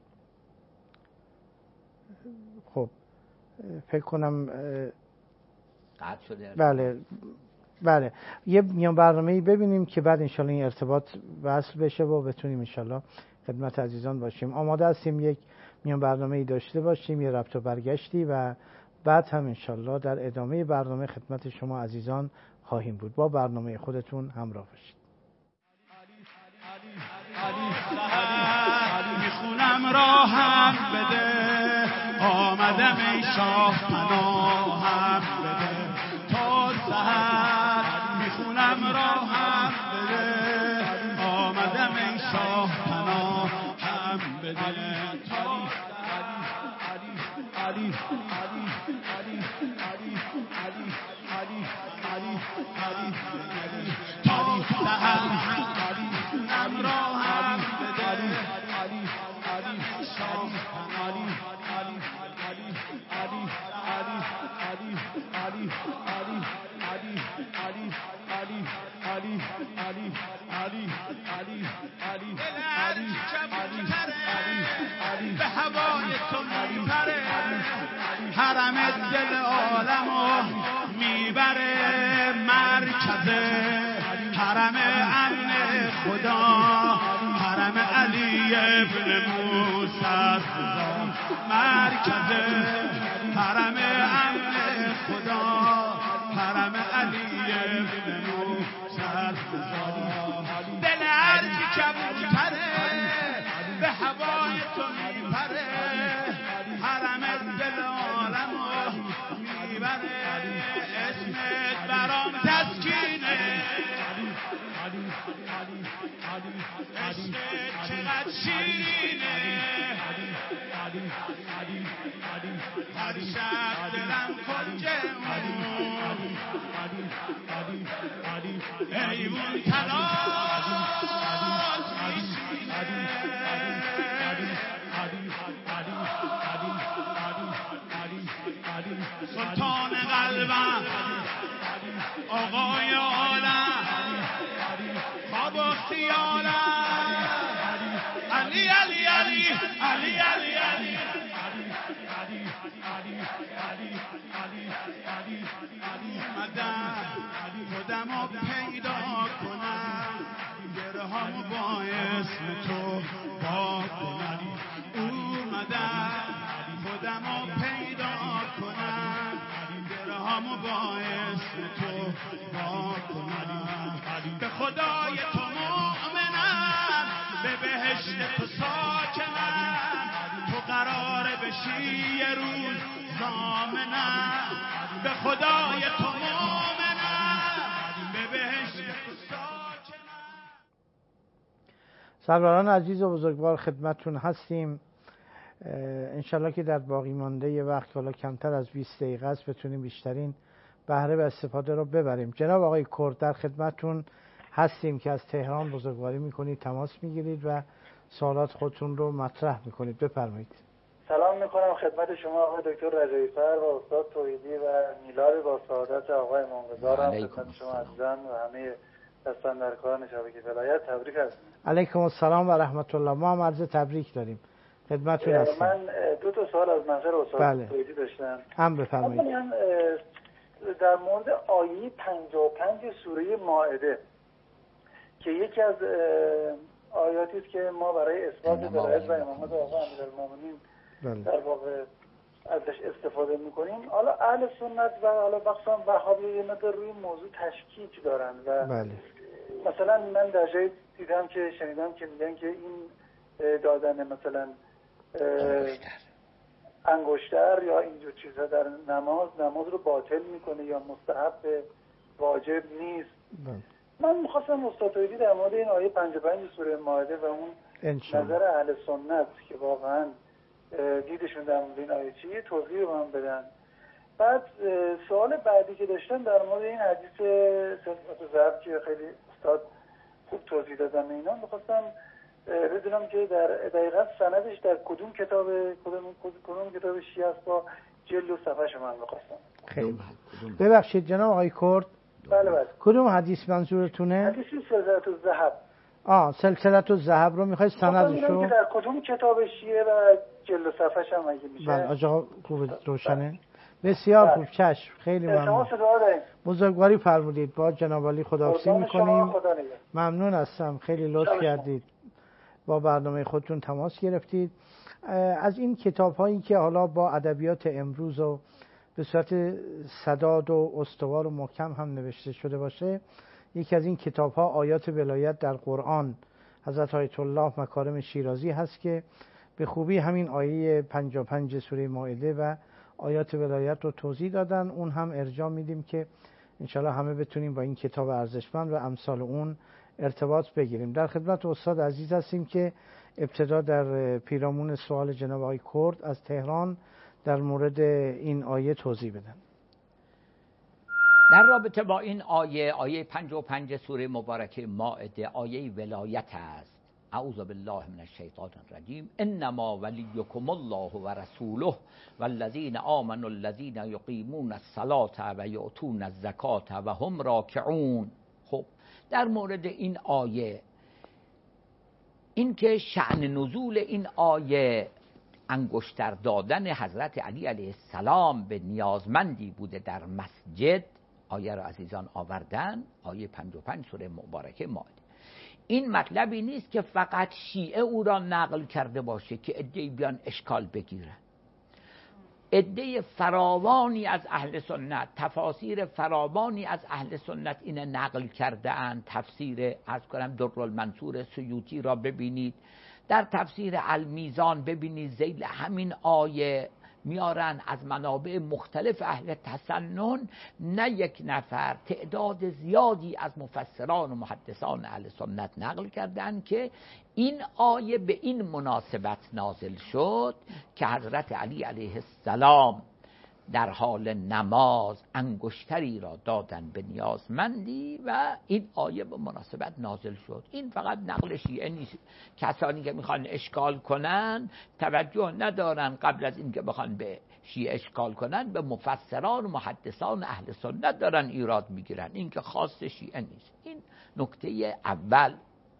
خب فکر کنم قطع شده. بله بله یه میان برنامه‌ای ببینیم که بعد انشالله این ارتباط وصل بشه و بتونیم انشالله خدمت عزیزان باشیم. آماده هستیم یک میان برنامه‌ای داشته باشیم، یه ربط و برگشتی، و بعد هم انشالله در ادامه برنامه خدمت شما عزیزان خواهیم بود. با برنامه خودتون همراه باشید. میخونم راهم بده، آمدم ای شاه پناهم بده، تا سحر میخونم راهم بده، آمدم ای شاه پناهم بده، تا علی علی علی علی علی علی علی علی علی علی تا سحر علی میخونم راهم بده، علی علی علی شاه علی علی علی علی علی علی علی علی علی علی علی علی علی علی علی علی علی علی علی به هوای تو میپره، حرم دل عالمو میبره، مرکز حرم امن خدا، حرم علی ابن موسی، مرکز حرم امن خدا، حرم علی ابن موسی، دل هرچی کبوتره به هوای تو میپره، حرم دل عالمو میبره، اسمت برام تسکینه، عشقت چقدر شیرینه، هر شب دلم کنجه اون ایوون تناز میشینه، سلطان قلبم آقای عالم خواب و خیالم، علی علی علی علی علی علی اومدم خودمو پیدا کنم، گرهامو با اسم تو با کنم، اومدم خودمو پیدا کنم، گرهامو با اسم تو با کنم، به خدای تو مؤمنم، به بهشت تو ساکنم، تو قراره بشی یه روز ضامنم، به خدای تو مؤمنم، به بهشت تو ساکنم. سروران عزیز و بزرگوار خدمتتون هستیم. انشالله که در باقی مانده یه وقت حالا کمتر از بیست دقیقه است بتونیم بیشترین بهره و استفاده رو ببریم. جناب آقای کرد در خدمتتون هستیم که از تهران بزرگواری میکنید، تماس میگیرید و سوالات خودتون رو مطرح میکنید. بفرمایید. سلام میکنم خدمت شما آقای دکتر رجایی‌فر و استاد توحیدی و میلاد با سعادت آقای منقذارم. خدمت شما عزیزان و همه دستاندرکاران شبکه فلایت تبریک هستم. علیکم السلام و رحمت الله. ما هم عرض تبریک داریم خدمتتون هستیم. من دو تا سوال از منظر استاد بله. توحیدی داشتم. هم بفرمایید. اولا در مورد آیه پنجاه و پنج سوره مائده که یکی از آیاتی است که ما برای اثبات ولایت و امامت آقا امیرالمومنین در واقع ازش استفاده میکنیم. حالا اهل سنت و حالا بخصوصا وهابی یه مقدار روی موضوع تشکیک دارن و بله. مثلا من در جایی دیدم که شنیدم که میگن که این دادن مثلا انگشتر یا اینجور چیزها در نماز نماز رو باطل میکنه یا مستحب واجب نیست. بله. من میخواستم استاد توحیدی در مورد این آیه پنجاه و پنج سوره مائده و اون نظر اهل سنت که واقعا دیدشون در مورد این آیه چیه توضیح رو من بدن. بعد سوال بعدی که داشتم در مورد این حدیث سلسله ذهب که خیلی استاد خوب توضیح دادن اینا میخواستم بدونم که در دقیقاً سندش در کدوم کتاب کدوم کدوم کتاب شیعه است با جلد و صفحه‌اش من میخواستم. خیلی ببخشید جناب آقای کرد. بله بله. کدوم حدیث منظورتونه؟ حدیث سلسله الذهب. آه سلسله الذهب رو میخواید سندش رو؟ که در کدوم کتاب شیعه و جلد و صفحه‌اش هم اگه میشه. بله آقا خوب روشنه. بسیار خوب چشم خیلی ممنون. بزرگواری فرمودید. با جناب عالی خداحافظی میکنیم. ممنون هستم خیلی لطف کردید. با برنامه خودتون تماس گرفتید. از این کتاب هایی که حالا با ادبیات امروز و به صورت سداد و استوار و محکم هم نوشته شده باشه، یکی از این کتاب ها آیات ولایت در قرآن حضرت آیت الله مکارم شیرازی هست که به خوبی همین آیه پنجاه و پنج سوره مائده و آیات ولایت رو توضیح دادن. اون هم ارجاع میدیم که انشالله همه بتونیم با این کتاب ارزشمند و امثال اون ارتباط بگیریم. در خدمت استاد عزیز هستیم که ابتدا در پیرامون سوال جناب آقای کرد از تهران در مورد این آیه توضیح بدن. در رابطه با این آیه، آیه پنجاه و پنج سوره مبارکه مائده آیه ولایت است. اعوذ بالله من الشیطان الرجیم. انما ولیکم الله و رسوله والذین آمنوا الذین یقیمون الصلاة و یؤتون الزکاة و هم راکعون. خب در مورد این آیه، این که شأن نزول این آیه انگشتر دادن حضرت علی علیه السلام به نیازمندی بوده در مسجد، آیه را عزیزان آوردن، آیه پنجاه و پنج سوره مبارکه مائده. این مطلبی نیست که فقط شیعه او را نقل کرده باشه که عده‌ای بیان اشکال بگیرن. عده فراوانی از اهل سنت، تفاسیر فراوانی از اهل سنت این نقل کرده اند. تفسیر عرض کنم درالمنصور سیوطی را ببینید، در تفسیر المیزان ببینید ذیل همین آیه میارن از منابع مختلف اهل تسنن، نه یک نفر، تعداد زیادی از مفسران و محدثان اهل سنت نقل کردن که این آیه به این مناسبت نازل شد که حضرت علی علیه السلام در حال نماز انگشتری را دادن به نیازمندی و این آیه به مناسبت نازل شد. این فقط نقل شیعه نیست. کسانی که میخوان اشکال کنن توجه ندارن، قبل از اینکه بخوان به شیعه اشکال کنن به مفسران و محدثان اهل سنت دارن ایراد میگیرن. این که خاص شیعه نیست. این نکته اول.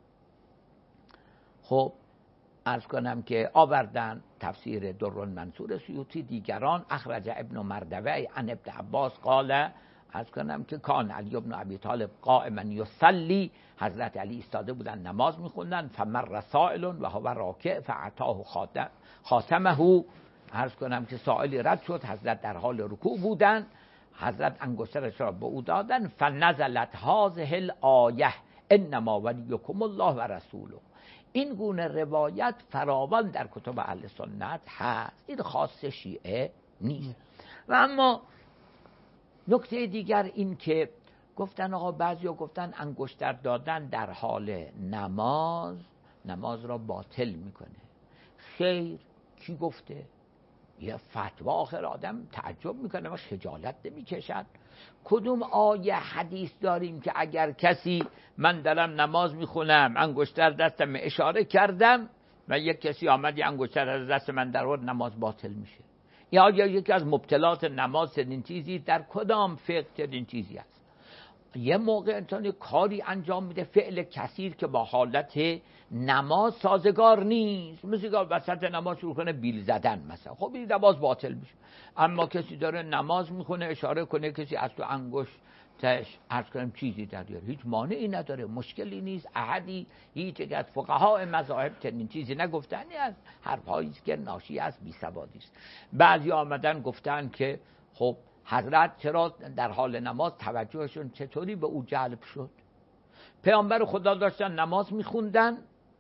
خب عرض کنم که آوردن تفسیر درالمنصور سیوطی، دیگران اخرج ابن مردوی عن ابن عباس قال، عرض کنم که کان علی ابن ابی طالب قائما یصلی، حضرت علی ایستاده بودن نماز میخوندن، فمر سائل و هو راکع فاعطاه خاتمه، عرض کنم که سائلی رد شد، حضرت در حال رکوع بودن، حضرت انگشترش را به او دادن، فنزلت هذه الآیه انما ولیکم الله و رسوله. این گونه روایت فراوان در کتب اهل سنت هست، این خاص شیعه نیست. و اما نکته دیگر این که گفتن آقا بعضیا گفتن انگشتر دادن در حال نماز نماز را باطل میکنه. خیر، کی گفته؟ یه فتوا آخر آدم تعجب میکنه و خجالت نمیکشد. کدوم آیه حدیث داریم که اگر کسی، من دارم نماز میخونم انگشتر دستم اشاره کردم و یک کسی آمد یه انگشتر از دست من در آورد، نماز باطل میشه؟ یا یکی از مبطلات نماز این چیزی در کدام فقه این چیزی است؟ یه موقع انسان کاری انجام میده، فعل کثیر که با حالت نماز سازگار نیست، مثل که وسط نماز شروع کنه بیل زدن مثلا، خب این نماز باطل میشه. اما کسی داره نماز میخونه اشاره کنه کسی از تو انگشت عرض کنم چیزی در بیاره، هیچ مانعی نداره، مشکلی نیست. احدی هیچ یک از فقهای مذاهب چنین چیزی نگفتنی از حرف‌هایی است که ناشی از بی‌سوادی است. بعضی آمدن گفتن که خب حضرت چرا در حال نماز توجهشون چطوری به او جلب شد؟ پیامبر خدا داشتن نماز میخوندن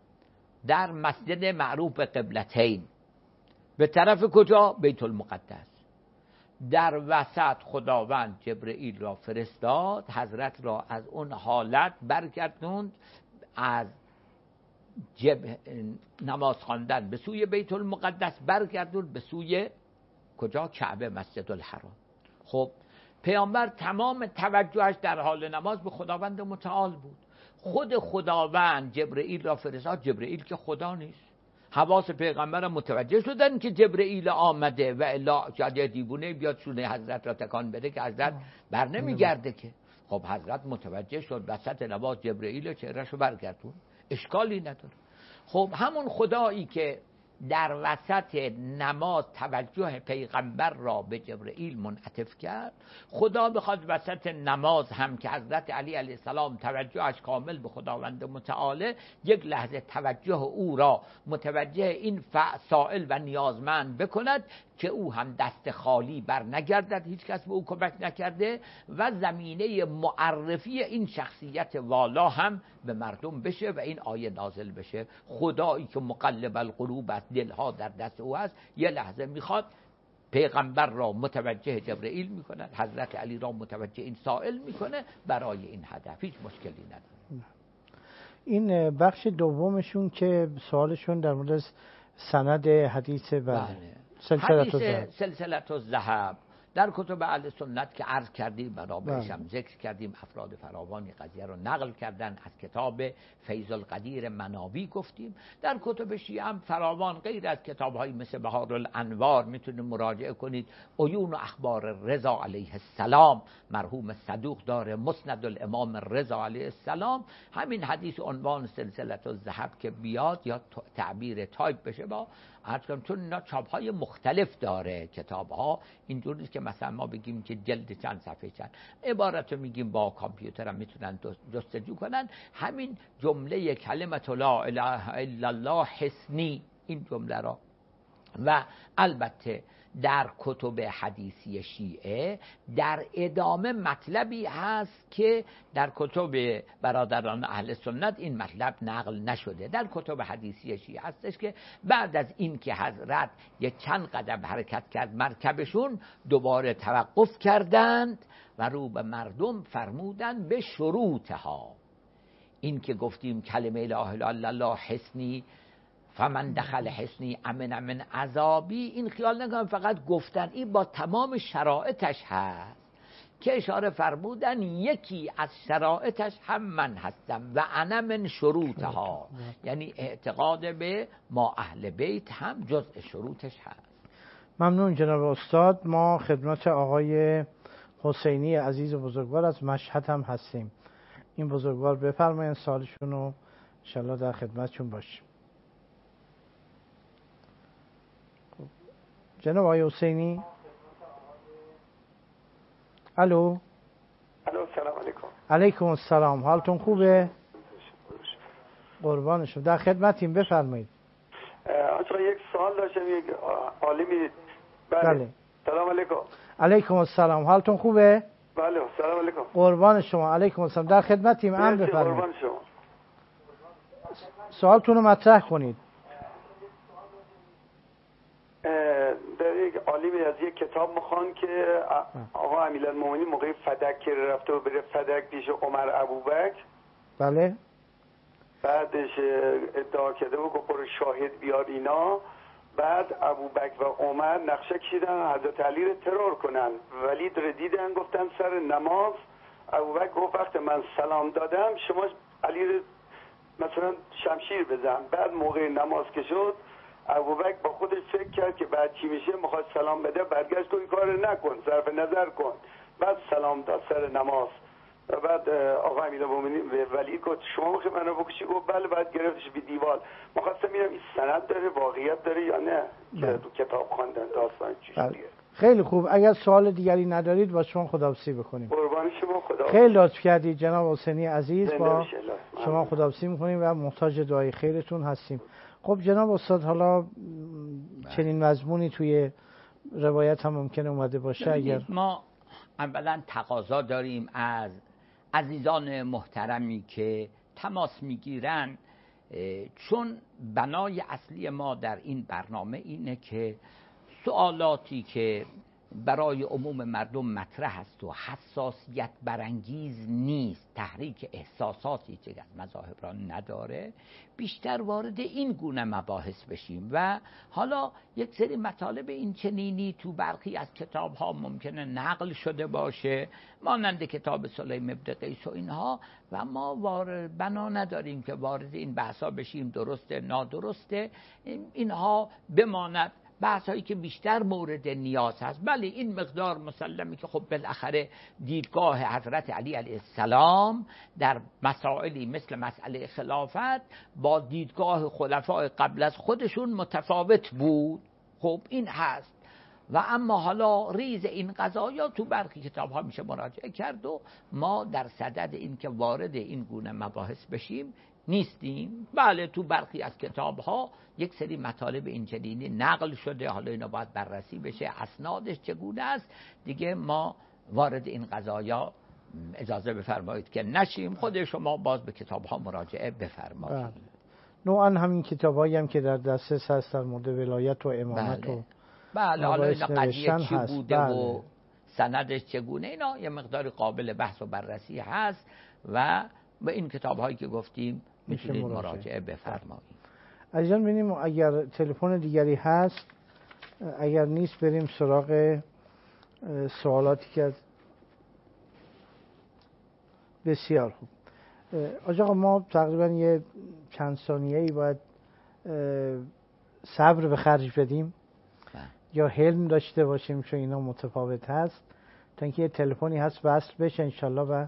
در مسجد معروف به قبلتین، به طرف کجا؟ بیت المقدس. در وسط خداوند جبرئیل را فرستاد، حضرت را از اون حالت برگردوند، از جب... نماز خواندن به سوی بیت المقدس برگردوند به سوی کجا؟ کعبه، مسجد الحرام. خب پیامبر تمام توجهش در حال نماز به خداوند متعال بود. خود خداوند جبرئیل را فرستاد، جبرئیل که خدا نیست. حواس پیغمبر متوجه شدن که جبرئیل آمده و الا شاید دیوونه بیاد شونه حضرت را تکان بده که حضرت بر نمیگرده که. خب حضرت متوجه شد، وسط نماز جبرئیل چهرهشو برگردون، اشکالی نداره. خب همون خدایی که در وسط نماز توجه پیغمبر را به جبرئیل منعطف کرد، خدا بخواد وسط نماز هم که حضرت علی علیه السلام توجهش کامل به خداوند متعاله، یک لحظه توجه او را متوجه این سائل و نیازمند بکند که او هم دست خالی بر نگردد، هیچ کس به او کمک نکرده، و زمینه معرفی این شخصیت والا هم به مردم بشه و این آیه نازل بشه. خدایی که مقلب القلوب است، دلها در دست او است، یه لحظه میخواد پیغمبر را متوجه جبرئیل میکنه، حضرت علی را متوجه این سائل میکنه برای این هدف. هیچ مشکلی نداره. این بخش دومشون که سوالشون در مورد سند حدیث بله حدیث سلسلة الذهب در کتب اهل سنت که عرض کردیم، منابعش هم ذکر کردیم، افراد فراوانی قضیه رو نقل کردن. از کتاب فیض القدیر مناوی گفتیم. در کتب شیعه هم فراوان، غیر از کتاب‌هایی مثل بهار الانوار میتونید مراجعه کنید. عیون و اخبار رضا علیه السلام مرحوم صدوق داره، مسند الامام رضا علیه السلام، همین حدیث عنوان سلسلة الذهب که بیاد یا تعبیر تایپ بشه با عرض کنم، چون اینا چاپ‌های مختلف داره کتاب‌ها، اینجوری نیست که مثلا ما بگیم که جلد چند صفحه چند عبارت رو میگیم با کامپیوتر هم میتونن جستجو کنن. همین جمله کلمت لا اله الا الله حسنی، این جمله را، و البته در کتب حدیثی شیعه در ادامه مطلبی هست که در کتب برادران اهل سنت این مطلب نقل نشده. در کتب حدیثی شیعه هستش که بعد از این که حضرت یک چند قدم حرکت کرد مرکبشون، دوباره توقف کردند و رو به مردم فرمودند به شروطها. این که گفتیم کلمه لا اله الا الله حسنی، فمن دخل حسنی امن من عذابی، این خیال نکنم فقط گفتن، این با تمام شرایطش هست که اشاره فرمودن یکی از شرایطش هم من هستم و انا من شروطها، یعنی اعتقاد به ما اهل بیت هم جزء شروطش هست. ممنون جناب استاد. ما خدمت آقای حسینی عزیز و بزرگوار از مشهد هم هستیم. این بزرگوار بفرمایید سوالشون رو، انشالله در خدمتشون باشیم. جناب آقای حسینی. الو. الو سلام علیکم. علیکم السلام. حالتون خوبه؟ قربان شما، در خدمتیم، بفرمایید. آقا یک سوال داشتم، یک عالمی. بله. بله. سلام علیکم. علیکم السلام. حالتون خوبه؟ بله سلام علیکم. قربان شما. علیکم السلام. در خدمتیم، ام بفرمایید. قربان شما. سوالتون رو مطرح کنید. در یک عالمی از یک کتاب میخوان که آقا امیرالمومنین موقع فدک رفته و بره فدک پیش عمر ابوبکر، بله، بعدش ادعا کرده و گفت برو شاهد بیار اینا. بعد ابوبکر و عمر نقشه کشیدن حضرت علی رو ترور کنن. ولید رو دیدن گفتن سر نماز. ابوبکر گفت وقت من سلام دادم شما علی رو مثلا شمشیر بزن. بعد موقع نماز که شد ابوبکر با خودش فکر کرد که بعد چی میشه، میخواد سلام بده، برگشت تو این کار نکن، صرف نظر کن. بعد سلام داد سر نماز. و بعد آقا امیرالمومنین به ولی گفت شما میخوای منو بکشی؟ گفت بله. بعد گرفتش به دیوار. میخواستم ببینم این سند داره، واقعیت داره یا نه که تو کتاب خواندن داستان چجوریه. خیلی خوب. اگر سوال دیگری ندارید با شما خداحافظی بکنیم. قربان شما. خدا خیلی لطف کردید جناب حسینی عزیز. با شما شما خداحافظی میکنیم و محتاج دعای خیرتون هستیم. خب جناب استاد، حالا چنین مضمونی توی روایت هم ممکنه اومده باشه. اگر ما اولا تقاضا داریم از عزیزان محترمی که تماس میگیرن، چون بنای اصلی ما در این برنامه اینه که سوالاتی که برای عموم مردم مطرح است و حساسیت برانگیز نیست، تحریک احساساتی که از مذاهب را نداره، بیشتر وارد این گونه مباحث بشیم. و حالا یک سری مطالب این چنینی تو برخی از کتاب ها ممکنه نقل شده باشه، مانند کتاب سلیم ابن قیس و اینها، و ما وارد بنا نداریم که وارد این بحثا بشیم درسته نادرسته، اینها بماند بحث هایی که بیشتر مورد نیاز هست. بله این مقدار مسلمی که خب بالاخره دیدگاه حضرت علی علیه السلام در مسائلی مثل مسئله خلافت با دیدگاه خلفای قبل از خودشون متفاوت بود، خب این هست. و اما حالا ریز این قضایا تو برخی کتاب ها میشه مراجعه کرد و ما در صدد این که وارد این گونه مباحث بشیم نیستیم. بله تو برخی از کتاب ها یک سری مطالب اینچنینی نقل شده، حالا اینا باید بررسی بشه اسنادش چگونه است. دیگه ما وارد این قضایا اجازه بفرمایید که نشیم، خود شما باز به کتاب ها مراجعه بفرمایید. نوعا همین کتاب هایی هم که در دسترس هست در مورد ولایت و امامت بله. و بله حالا اینا قضیه چی هست. بوده بله. و سندش چگونه، اینا یه مقدار قابل بحث و بررسی هست و به این کتاب هایی که گفتیم میتونید مراجعه بفرمایید. عزیزان ببینیم اگر تلفن دیگری هست، اگر نیست بریم سراغ سوالاتی که از بسیار خوب. آج آقا ما تقریبا یه چند ثانیه‌ای باید صبر به خرج بدیم یا حلم داشته باشیم، چون اینا متفاوت هست، تا اینکه یه تلفنی هست وصل بشه انشالله. و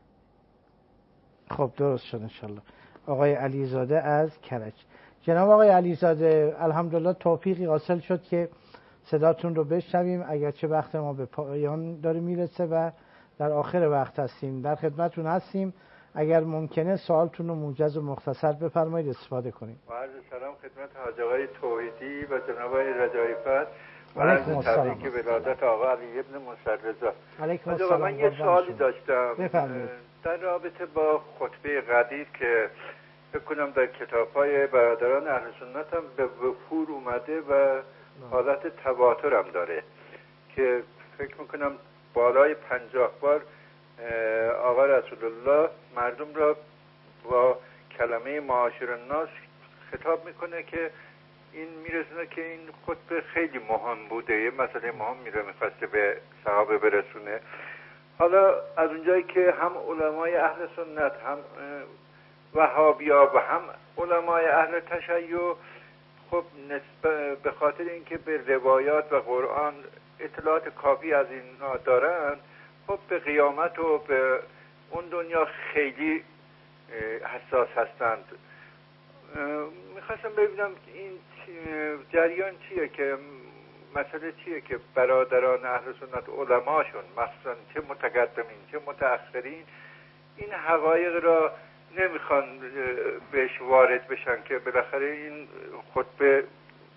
خب درست شد انشالله. آقای علیزاده از کرج. جناب آقای علیزاده، الحمدلله توفیقی حاصل شد که صداتون رو بشنویم، اگرچه وقت ما به پایان داره میرسه و در آخر وقت هستیم. در خدمتتون هستیم، اگر ممکنه سوالتون رو موجز و مختصر بفرمایید استفاده کنیم. و عرض سلام خدمت حاج آقای توحیدی و جناب آقای رجایفت و عرض تبریک ولادت آقا علی ابن مصرزا. علیکم السلام. من یه سوالی داشتم بفرمایید. در رابطه با خطبه قدیر که فکر کنم در کتاب‌های برادران اهل سنت هم به وفور اومده و حالت تواتر هم داره که فکر میکنم بالای پنجاه بار آقا رسول الله مردم را با کلمه معاشر الناس خطاب میکنه که این میرسونه که این خطبه خیلی مهم بوده، یه مسئله مهم میره میخواسته به صحابه برسونه. حالا از اونجایی که هم علمای اهل سنت هم وهابیا و هم علمای اهل تشیع خب نسبت به خاطر اینکه به روایات و قرآن اطلاعات کافی از اینا دارن، خب به قیامت و به اون دنیا خیلی حساس هستند. میخواستم ببینم این جریان چیه، که مسئله چیه که برادران اهل سنت علماشون مثلا چه متقدمین چه متأخرین این حقایق را نمیخوان بهش وارد بشن که بالاخره این خطبه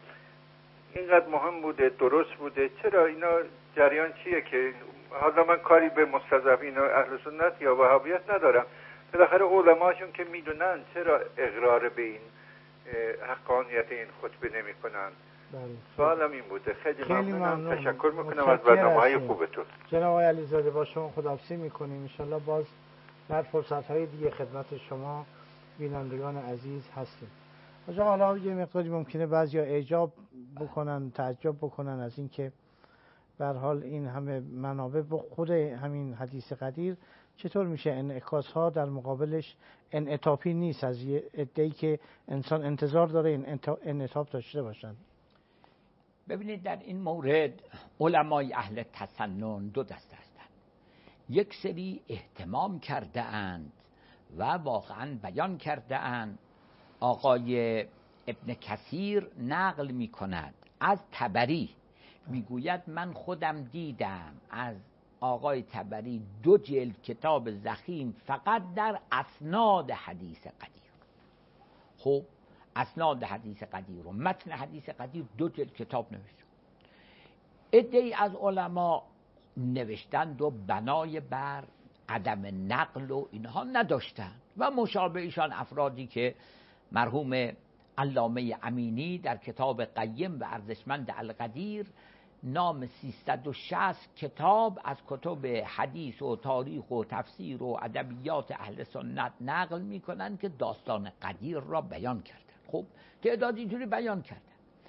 اینقدر مهم بوده، درست بوده، چرا اینا جریان چیه که حالا من کاری به مستضعفین اهل سنت یا وهابیت ندارم، بالاخره علماشون که میدونن چرا اقرار به این حقانیت این خطبه نمی کنن. سوالم این بوده. خیلی, خیلی ممنونم. ممنون. تشکر میکنم از برنامه‌های خوبتون. جناب آقای علیزاده با شما خداحافظی میکنیم. انشالله باز در فرصت‌های دیگه خدمت شما بینندگان عزیز هستیم. آجا حالا یه مقداری ممکنه بعضیا اعجاب بکنن، تعجب بکنن از اینکه به هر حال این همه منابع با خود همین حدیث قدیر چطور میشه انعکاس ها در مقابلش انعطافی نیست از یه عده‌ای که انسان انتظار داره این انعطاف داشته باشن. ببینید در این مورد علمای اهل تسنن دو دسته هستند. یک سری اهتمام کرده اند و واقعا بیان کرده اند. آقای ابن کثیر نقل می کند از طبری میگوید من خودم دیدم از آقای طبری دو جلد کتاب ضخیم فقط در اسناد حدیث قدیر. خب اسناد حدیث قدیر و متن حدیث قدیر دو جلد کتاب نوشتن. عده‌ای از علما نوشتند و بنای بر عدم نقل و اینها نداشتند و مشابه ایشان افرادی که مرحوم علامه امینی در کتاب قیم و ارزشمند القدیر نام سیصد و شصت کتاب از کتب حدیث و تاریخ و تفسیر و ادبیات اهل سنت نقل میکنن که داستان قدیر را بیان کردن. خب تعداد اینجوری بیان کردن.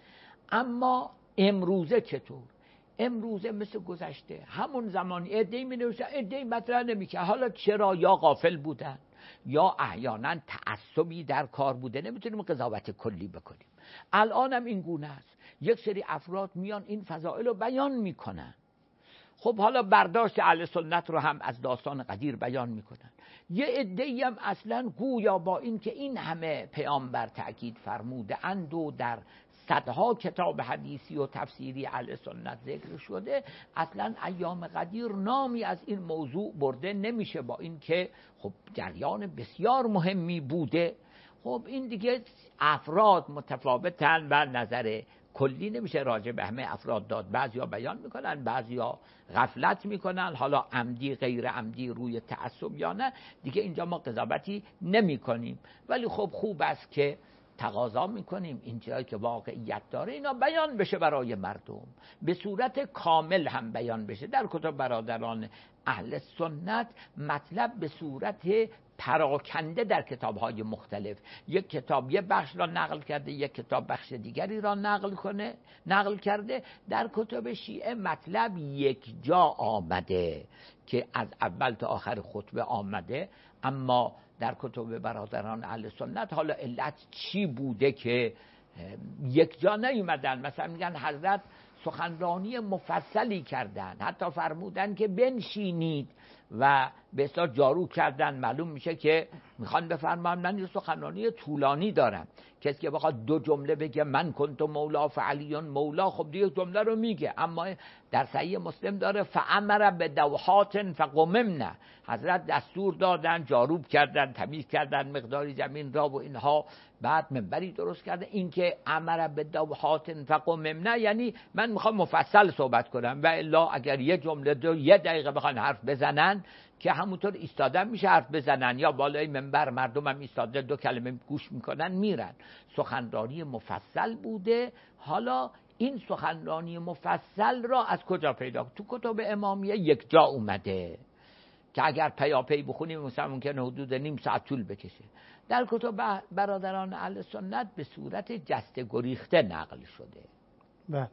اما امروزه چطور؟ امروزه مثل گذشته همون زمان عده‌ای می نوشتن، عده‌ای مطرح نمی‌کردن. حالا چرا؟ یا غافل بودن یا احیانا تعصبی در کار بوده، نمیتونیم قضاوت کلی بکنیم. الان هم این گونه است، یک سری افراد میان این فضائل رو بیان میکنن. خب حالا برداشت اهل سنت رو هم از داستان قدیر بیان میکنن. یه عده‌ای هم اصلا گویا با این که این همه پیامبر تأکید فرموده اند و در صدها کتاب حدیثی و تفسیری اهل سنت ذکر شده، اصلا ایام قدیر نامی از این موضوع برده نمیشه، با این که خب جریان بسیار مهمی بوده. خب این دیگه افراد متفاوتن و نظر کلی نمیشه راجع به همه افراد داد. بعضیا بیان میکنن، بعضیا غفلت میکنن، حالا عمدی غیر عمدی روی تعصب یا نه، دیگه اینجا ما قضاوتی نمی کنیم. ولی خب خوب است که تقاضا میکنیم این جایی که واقعیت داره اینا بیان بشه برای مردم، به صورت کامل هم بیان بشه. در کتب برادران اهل سنت مطلب به صورت پراکنده در کتاب‌های مختلف، یک کتاب یه بخش را نقل کرده، یک کتاب بخش دیگری را نقل کنه نقل کرده. در کتب شیعه مطلب یک جا آمده که از اول تا آخر خطبه آمده، اما در کتب برادران اهل سنت حالا علت چی بوده که یک جا نیومدن؟ مثلا میگن حضرت سخنرانی مفصلی کردن، حتی فرمودن که بنشینید و به اصطلاح جارو کردن. معلوم میشه که میخوان بفرمان من یه سخنرانی طولانی دارم. کسی که بخواد دو جمله بگه من کنت مولا فعلیون مولا، خب دیگه جمله رو میگه. اما در صحیح مسلم داره فامر به دوحات فقممنا، حضرت دستور دادن جاروب کردن، تمیز کردن مقداری زمین را و اینها، بعد منبری درست کرده. این که امر به دوحات فقممنا یعنی من میخوام مفصل صحبت کنم، و الا اگر یه جمله دو یه دقیقه بخوان حرف بزنن که همونطور ایستادن میشه حرف بزنن، یا بالای منبر مردم هم ایستاده دو کلمه گوش میکنن میرن. سخنرانی مفصل بوده. حالا این سخنرانی مفصل را از کجا پیدا؟ تو کتب امامیه یک جا اومده که اگر پیاپی بخونیم مثلا ممکنه حدود نیم ساعت طول بکشه. در کتب برادران اهل سنت به صورت جسته گریخته نقل شده. بله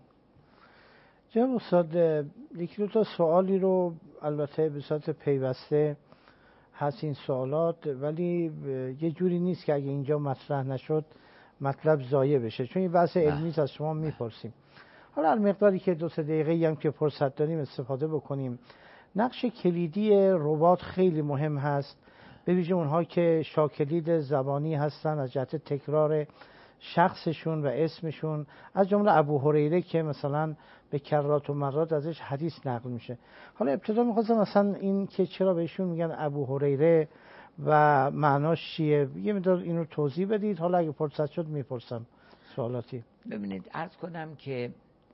جناب استاد، یکی دو تا سوالی رو البته به صورت پیوسته هست این سوالات، ولی یه جوری نیست که اگه اینجا مطرح نشد مطلب ضایع بشه، چون این بحث علمی از شما میپرسیم. حالا هر مقداری که دو سه دقیقه هم که فرصت داریم استفاده بکنیم. نقش کلیدی رباط خیلی مهم هست، به ویژه اونها که شاکلید زبانی هستن از جهت تکرار شخصشون و اسمشون، از جمله ابو هریره که مثلا به کرات و مرات ازش حدیث نقل میشه. حالا ابتدا میخواستم مثلا این که چرا بهشون میگن ابو هریره و معناش چیه یه مقدار اینو توضیح بدید، حالا اگه فرصت شد میپرسم سوالاتی. ببینید عرض کنم که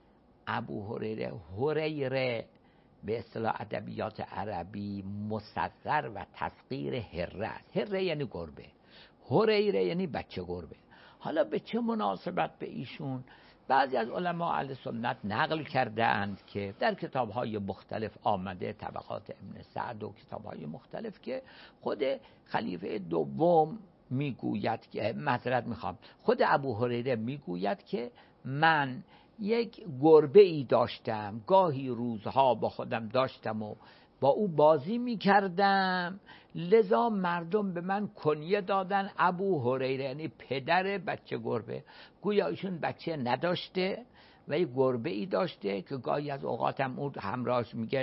ابو هریره، هریره به اصطلاح ادبیات عربی مصغر و تصغیر هره است. هره یعنی گربه، هریره یعنی بچه گربه. حالا به چه مناسبت به ایشون بعضی از علما اهل سنت نقل کرده اند که در کتاب‌های مختلف آمده، طبقات ابن سعد و کتاب‌های مختلف، که خود خلیفه دوم میگوید که معذرت میخوام خود ابو هریره میگوید که من یک گربه ای داشتم، گاهی روزها با خودم داشتم و با او بازی میکردم، لذا مردم به من کنیه دادن ابو هریره، یعنی پدر بچه گربه. گویا ایشون بچه نداشته و یک گربه ای داشته که گاهی از اوقاتم اون همراهش میگه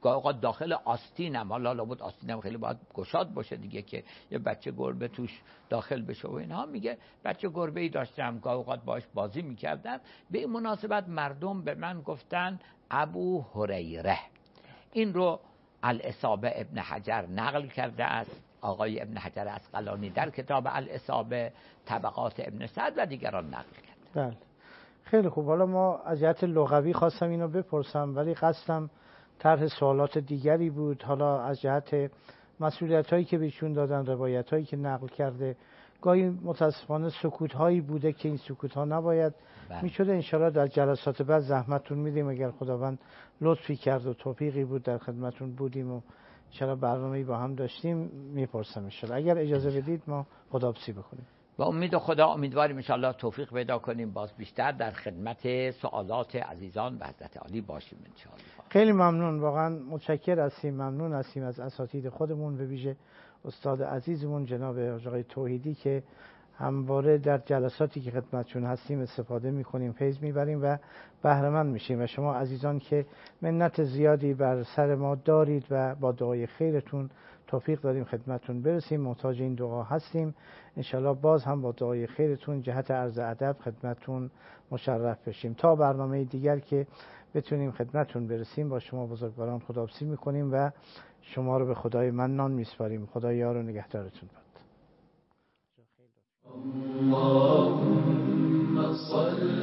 گاهی اوقات داخل آستینم، حالا لابد آستینم خیلی باید گشاد باشه دیگه که یه بچه گربه توش داخل بشه و اینها. میگه بچه گربه‌ای داشتم، گاهی اوقات باهاش بازی میکردم. به این مناسبت مردم به من گفتن ابو هریره. این رو الاصابه ابن حجر نقل کرده است، آقای ابن حجر عسقلانی در کتاب الاصابه، طبقات ابن سعد و دیگران نقل کرده. بله خیلی خوب. حالا ما از جهت لغوی خواستم اینو بپرسم، ولی قصدم طرح سوالات دیگری بود. حالا از جهت مسئولیت هایی که بهشون دادن، روایت هایی که نقل کرده، گاهی متاسفانه سکوت هایی بوده که این سکوت ها نباید میشده. انشاءالله در جلسات بعد زحمتتون میدیم، اگر خداوند لطفی کرد و توفیقی بود در خدمتون بودیم و انشاءالله برنامه‌ای با هم داشتیم میپرسم انشاءالله. اگر اجازه بدید ما خداحافظی بکنیم. با امید خدا امیدواریم انشاءالله توفیق پیدا کنیم، باز بیشتر در خدمت سوالات عزیزان و حضرت عالی باشیم انشاءالله. خیلی ممنون، واقعا متشکر هستیم، ممنون هستیم از اساتید خودمون، به ویژه استاد عزیزمون جناب آقای توحیدی که همواره در جلساتی که خدمتشون هستیم استفاده میکنیم، فیض میبریم و بهره مند میشیم. و شما عزیزان که منت زیادی بر سر ما دارید و با دعای خیرتون توفیق داریم خدمتتون برسیم، محتاج این دعا هستیم. انشالله باز هم با دعای خیرتون جهت عرض ادب خدمتتون مشرف بشیم. تا برنامه دیگر که بتونیم خدمتتون برسیم با شما بزرگواران خداحافظی میکنیم و شما رو به خدای منان میسپاریم. خدا یار و نگهدارتون باد. اللهم صل